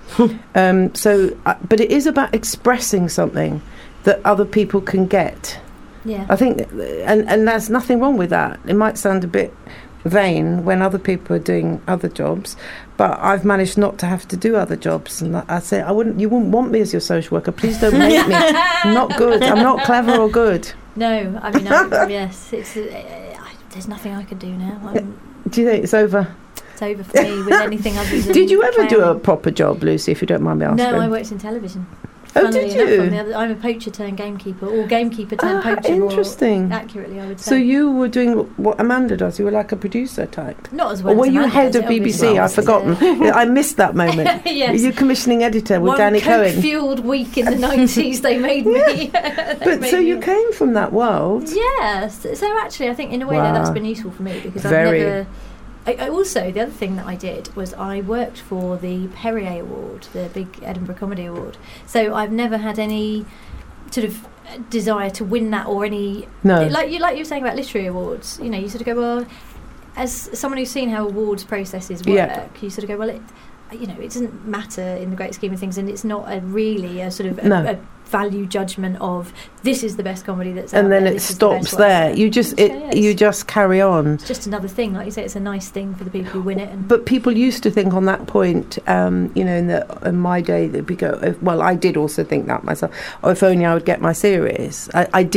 But it is about expressing something that other people can get. Yeah. I think, and there's nothing wrong with that. It might sound a bit vain when other people are doing other jobs, but I've managed not to have to do other jobs. And I say, you wouldn't want me as your social worker. Please don't make me. I'm not good. I'm not clever or good. No, I mean, yes, there's nothing I can do now. Do you think it's over? It's over for me with anything other than Did you ever do a proper job, Lucy, if you don't mind me asking? No, I worked in television. Oh, did you? I'm a poacher turned gamekeeper, or gamekeeper turned poacher. Interesting. More accurately, I would say. So you were doing what Amanda does. You were like a producer type. Not as well. Or were as you Amanda head does of it, BBC? I've forgotten. I missed that moment. Yes. Were you commissioning editor with Danny Cohen? One fueled week in the 90s, they made me. You came from that world. Yes. So actually, I think in a way that's been useful for me because I've never. Also, the other thing that I did was I worked for the Perrier Award, the big Edinburgh Comedy Award. So I've never had any sort of desire to win that or any... No. Like you were saying about literary awards, you sort of go, well, as someone who's seen how awards processes work, you sort of go, well, it doesn't matter in the great scheme of things, and it's not really a sort of a value judgment of this is the best comedy that's out and then there, it stops there. You just carry on. It's just another thing, like you say. It's a nice thing for the people who win it. But people used to think on that point, in my day, they'd be I did also think that myself. Oh, if only I would get my series. I did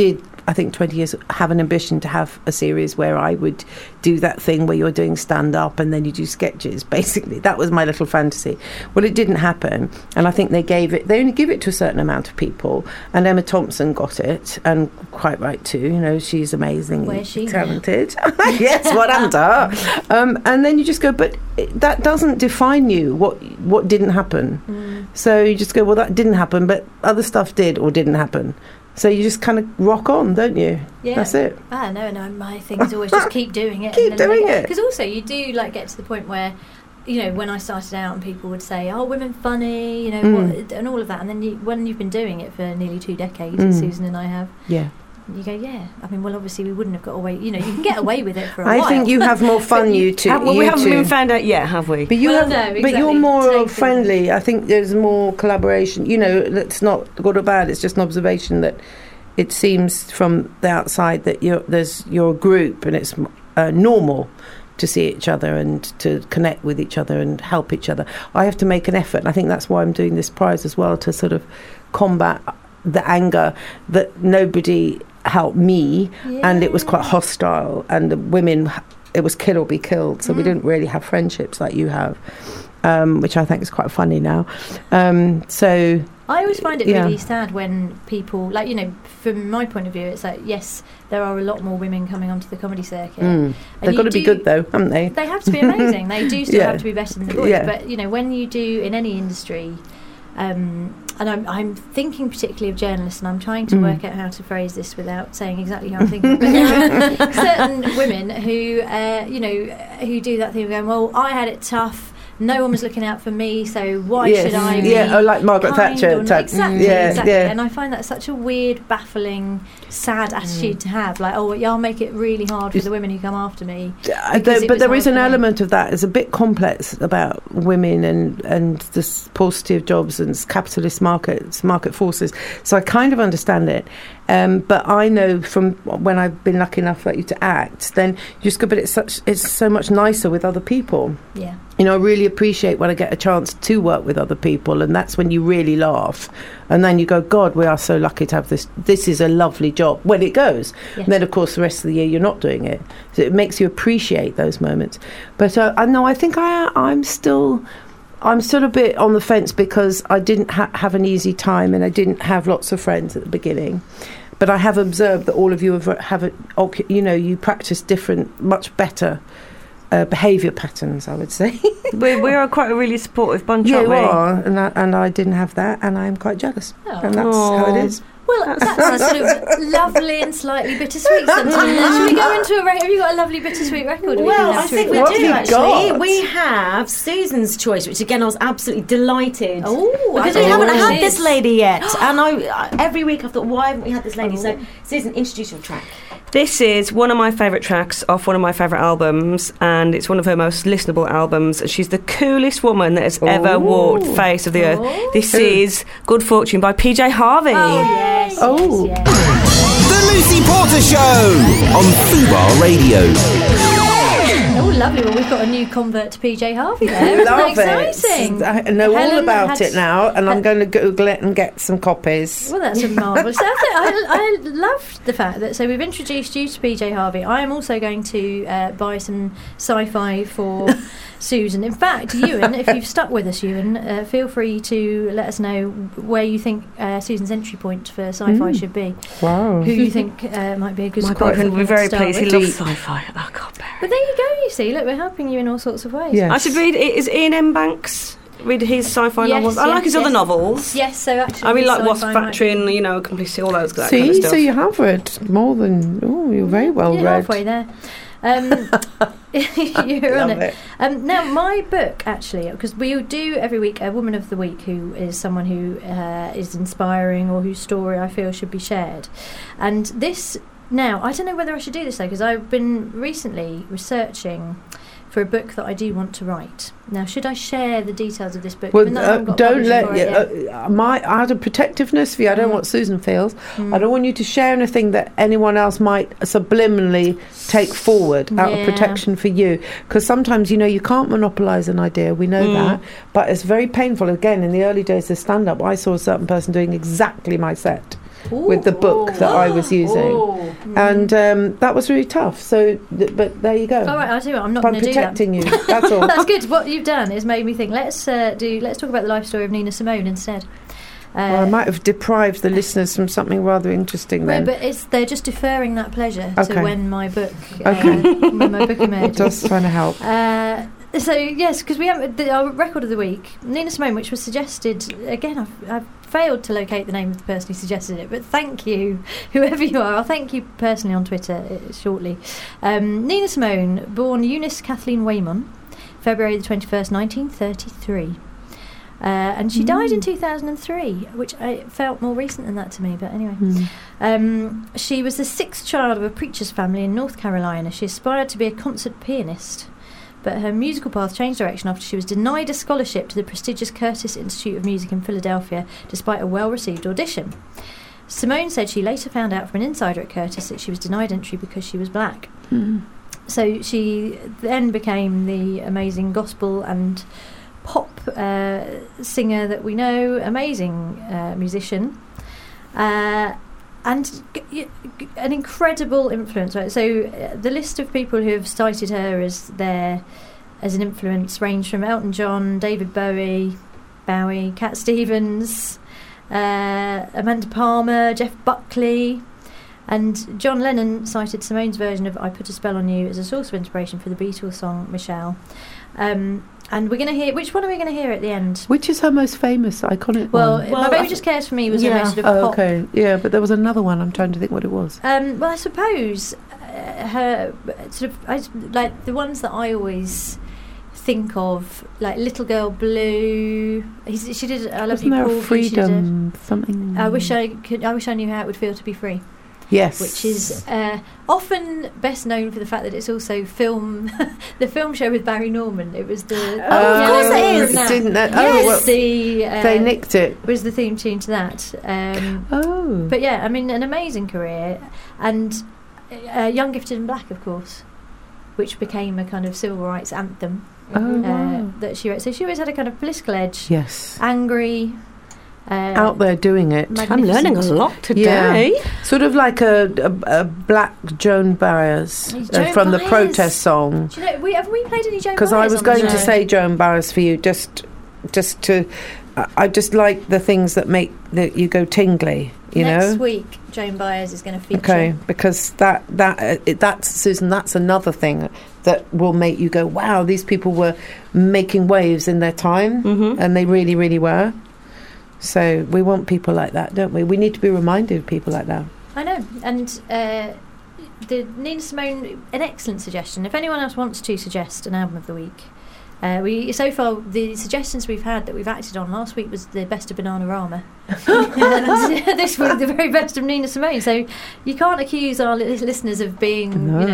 I think 20 years, have an ambition to have a series where I would do that thing where you're doing stand-up and then you do sketches, basically. That was my little fantasy. Well, it didn't happen, and I think they only give it to a certain amount of people, and Emma Thompson got it, and quite right too. You know, she's amazing, talented. Yes, what happened to her? And then you just go, but that doesn't define you, what didn't happen. So you just go, well, that didn't happen, but other stuff did or didn't happen. So you just kind of rock on, don't you? Yeah. That's it. No, my thing is always just keep doing it. Keep doing it. Because also you do get to the point where, you know, when I started out and people would say, oh, women funny, you know, and all of that. And then when you've been doing it for nearly 2 decades, as Susan and I have. Yeah. You go, yeah. I mean, well, obviously we wouldn't have got away. You know, you can get away with it for a while. I think you have more fun, you two. We haven't even found out yet, have we? But but you're more friendly. I think there's more collaboration. You know, that's not good or bad. It's just an observation that it seems from the outside that you're a group, and it's normal to see each other and to connect with each other and help each other. I have to make an effort, and I think that's why I'm doing this prize as well, to sort of combat the anger that nobody helped me, and it was quite hostile, and the women, it was kill or be killed, so we didn't really have friendships like you have, which I think is quite funny now. So I always find it really sad when people, like, you know, from my point of view, it's like, yes, there are a lot more women coming onto the comedy circuit. They've got to be good, though, haven't they? They have to be amazing. They do still have to be better than the boys. But, you know, when you do in any industry, and I'm thinking particularly of journalists, and I'm trying to work out how to phrase this without saying exactly how I'm thinking. But there are certain women who, you know, who do that thing of going, well, I had it tough. No one was looking out for me, so why should I be? Yeah, like Margaret Thatcher. Exactly. And I find that such a weird, baffling, sad attitude to have. Like, I'll make it really hard for the women who come after me. But there is an element of that. It's a bit complex about women and the paucity of jobs and capitalist market forces. So I kind of understand it. But I know from when I've been lucky enough like you to act, then you just go, but it's so much nicer with other people. Yeah. You know, I really appreciate when I get a chance to work with other people, and that's when you really laugh. And then you go, God, we are so lucky to have this. This is a lovely job when it goes. Yes. And then, of course, the rest of the year you're not doing it. So it makes you appreciate those moments. But I know, I think I'm still a bit on the fence because I didn't have an easy time, and I didn't have lots of friends at the beginning. But I have observed that all of you you practice different, much better behaviour patterns, I would say. we are quite a really supportive bunch, aren't we? Yeah, we are, and I didn't have that, and I'm quite jealous. And that's how it is. Well, that's sort of lovely and slightly bittersweet sometimes. Should we go into have you got a lovely bittersweet record? Well, I think we do, actually. We have Susan's Choice, which again I was absolutely delighted. Because we haven't had this lady yet. And every week I thought, why haven't we had this lady? So Susan, introduce your track. This is one of my favourite tracks off one of my favourite albums, and it's one of her most listenable albums. She's the coolest woman that has ever walked the face of the earth. This is Good Fortune by PJ Harvey. Yes. The Lucy Porter Show on Fubar Radio. Oh, lovely. Well, we've got a new convert to PJ Harvey there. Isn't that exciting? I know all about it now, and I'm going to Google it and get some copies. Well, that's a marvellous. I loved the fact that, so we've introduced you to PJ Harvey. I am also going to buy some sci-fi for Susan. In fact, Ewan, if you've stuck with us, Ewan, feel free to let us know where you think Susan's entry point for sci-fi should be. Wow. Who you think might be a good My boyfriend will be very pleased. He loves sci-fi. Oh, God, but there you go, you see. Look, we're helping you in all sorts of ways. Yes. I should read, is Ian M. Banks... read his sci-fi novels. I like his other novels. Yes, so actually... I really like Wasp Factory and, Complicity, all those that kind of stuff. So you have read more than... you're very well read. Halfway there. You're on it. Now, my book, actually, because we do every week a Woman of the Week, who is someone who is inspiring or whose story I feel should be shared. And this... Now, I don't know whether I should do this, though, because I've been recently researching for a book that I do want to write. Now, should I share the details of this book? Well, don't let out of protectiveness for you. I don't know what Susan feels. I don't want you to share anything that anyone else might subliminally take forward out of protection for you. Because sometimes, you can't monopolise an idea. We know that. But it's very painful. Again, in the early days of stand-up, I saw a certain person doing exactly my set. with the book that I was using. And that was really tough. So, but there you go. All right, I'll tell you what, I'm not going to do that. I'm protecting you, that's all. That's good. What you've done is made me think, let's talk about the life story of Nina Simone instead. Well, I might have deprived the listeners from something rather interesting then. But they're just deferring that pleasure to when my book emerges. Just trying to help. So yes, because we have our record of the week, Nina Simone, which was suggested again. I've failed to locate the name of the person who suggested it, but thank you, whoever you are. I'll thank you personally on Twitter shortly. Nina Simone, born Eunice Kathleen Waymon, February the 21st, 1933. And she died in 2003, which I felt more recent than that to me, but anyway. She was the 6th child of a preacher's family in North Carolina. She aspired to be a concert pianist, but her musical path changed direction after she was denied a scholarship to the prestigious Curtis Institute of Music in Philadelphia, despite a well-received audition. Simone said she later found out from an insider at Curtis that she was denied entry because she was black. So she then became the amazing gospel and pop singer that we know, amazing musician, and an incredible influence. Right? So the list of people who have cited her as an influence range from Elton John, David Bowie, Cat Stevens, Amanda Palmer, Jeff Buckley, and John Lennon cited Simone's version of I Put a Spell on You as a source of inspiration for the Beatles song Michelle. And we're going to hear... Which one are we going to hear at the end? Which is her most famous, iconic one? My Baby Just Cares For Me was her most sort of pop. Okay, yeah, but there was another one. I'm trying to think what it was. Well, I suppose her sort of... like, the ones that I always think of, like Little Girl Blue. She did I Love You, Paul. Freedom, something... I wish I knew how it would feel to be free. Yes, which is often best known for the fact that it's also the film show with Barry Norman. It was the of course it is. Didn't that? Yes, they nicked it. Was the theme tune to that? But yeah, I mean, an amazing career, and Young, Gifted and Black, of course, which became a kind of civil rights anthem that she wrote. So she always had a kind of political edge. Yes, angry. Out there doing it. I'm learning a lot today. Yeah. Sort of like a black Joan Baez from the protest song. Do you know, have we played any Joan Baez? Because I was going to say Joan Baez for you, just to. I just like the things that make you go tingly. Next week, Joan Baez is going to feature. Okay, because that's Susan. That's another thing that will make you go, wow, these people were making waves in their time, and they really, really were. So we want people like that, don't we? We need to be reminded of people like that. I know. And the Nina Simone, an excellent suggestion. If anyone else wants to suggest an album of the week, so far the suggestions we've had that we've acted on, last week was the best of Bananarama. This week the very best of Nina Simone. So you can't accuse our listeners of being,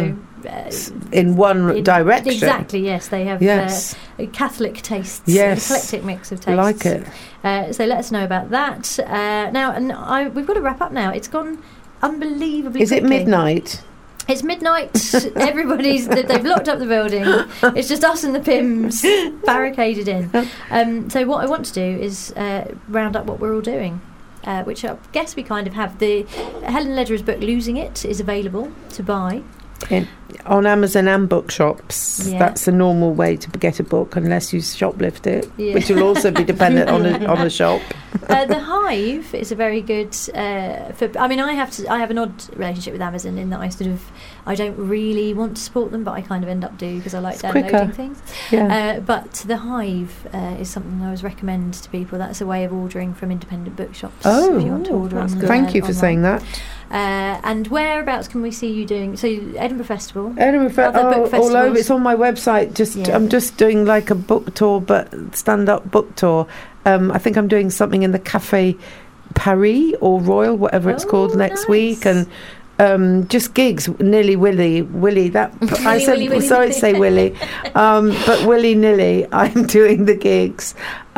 in one direction. Exactly, yes. They have Catholic tastes, an eclectic mix of tastes. I like it. So let us know about that. Now, and we've got to wrap up now. It's gone unbelievably quickly. Is it midnight? It's midnight. They've locked up the building. It's just us and the Pims barricaded in. So what I want to do is round up what we're all doing, which I guess we kind of have. The Helen Lederer's book Losing It is available to buy on Amazon and bookshops. That's a normal way to get a book, unless you shoplift it, which will also be dependent on a shop. The Hive is a very good. I have an odd relationship with Amazon in that I don't really want to support them, but I kind of end up doing because I like downloading things. Yeah. But The Hive is something I always recommend to people. That's a way of ordering from independent bookshops. Oh, if you want to order thank you for saying that. And whereabouts can we see you doing? So Edinburgh Festival. All over. It's on my website. I'm just doing like a book tour, but stand-up book tour. I think I'm doing something in the Café Paris or Royal, whatever it's called, next week, and just gigs. Nearly Willy. That I said. Willy, sorry to say Willy, but willy-nilly. I'm doing the gigs.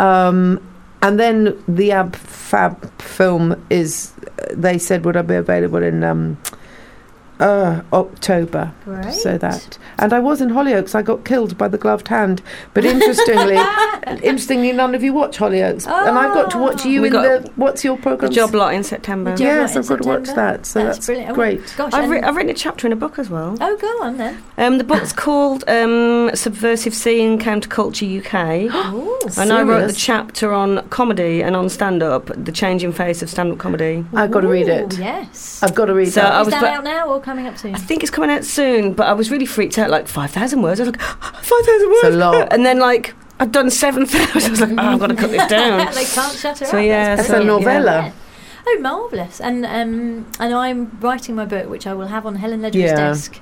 And then the Ab Fab film is, they said, would I be available in October. Great. So that. And I was in Hollyoaks. I got killed by the gloved hand. But interestingly, none of you watch Hollyoaks. Oh. And I've got to watch you what's your programme? The Job Lot in September. Yes, I've got to watch that. So that's brilliant. Great. Gosh, I've written a chapter in a book as well. Oh, go on then. The book's called Subversive Scene Counterculture UK. And I wrote the chapter on comedy and on stand-up, the changing face of stand-up comedy. I've got to read it. Yes. I've got to read Is that out now or coming up soon? I think it's coming out soon, but I was really freaked out, like 5,000 words. I was like, 5,000 words? It's a lot. And then, like, I'd done 7,000. I was like, I've got to cut this down. They can't shut her up. Yeah, that's a novella. Yeah. Oh, marvellous. And I'm writing my book, which I will have on Helen Ledger's desk.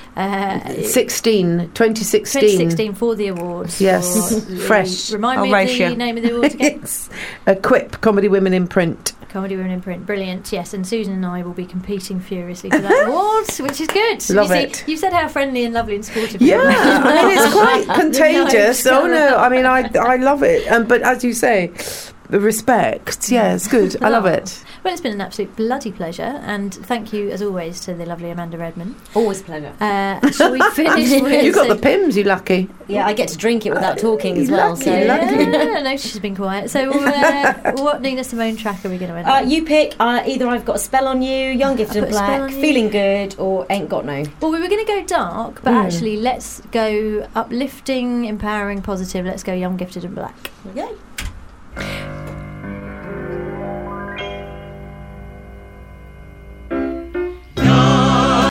2016 for the awards. Yes, fresh. Remind me of the name of the awards again. It's a Quip, Comedy Women in Print. Comedy Women in Print, brilliant. Yes, and Susan and I will be competing furiously for that award, which is good. Love it. You said how friendly and lovely and supportive you are. Yeah, I mean, it's quite contagious. Oh no, I mean, I love it. But as you say, the respect. Yeah, it's good. I love it. Well, it's been an absolute bloody pleasure, and thank you, as always, to the lovely Amanda Redman. Always a pleasure. Shall we finish with... You got the Pimm's, you lucky. Yeah, I get to drink it without talking as well. Lucky, so lucky. No, she's been quiet. So what Nina Simone track are we going to end? You pick either I've Got a Spell on You, Young, Gifted and Black, Feeling Good, or Ain't Got No. Well, we were going to go dark, but actually let's go uplifting, empowering, positive. Let's go Young, Gifted and Black. Okay.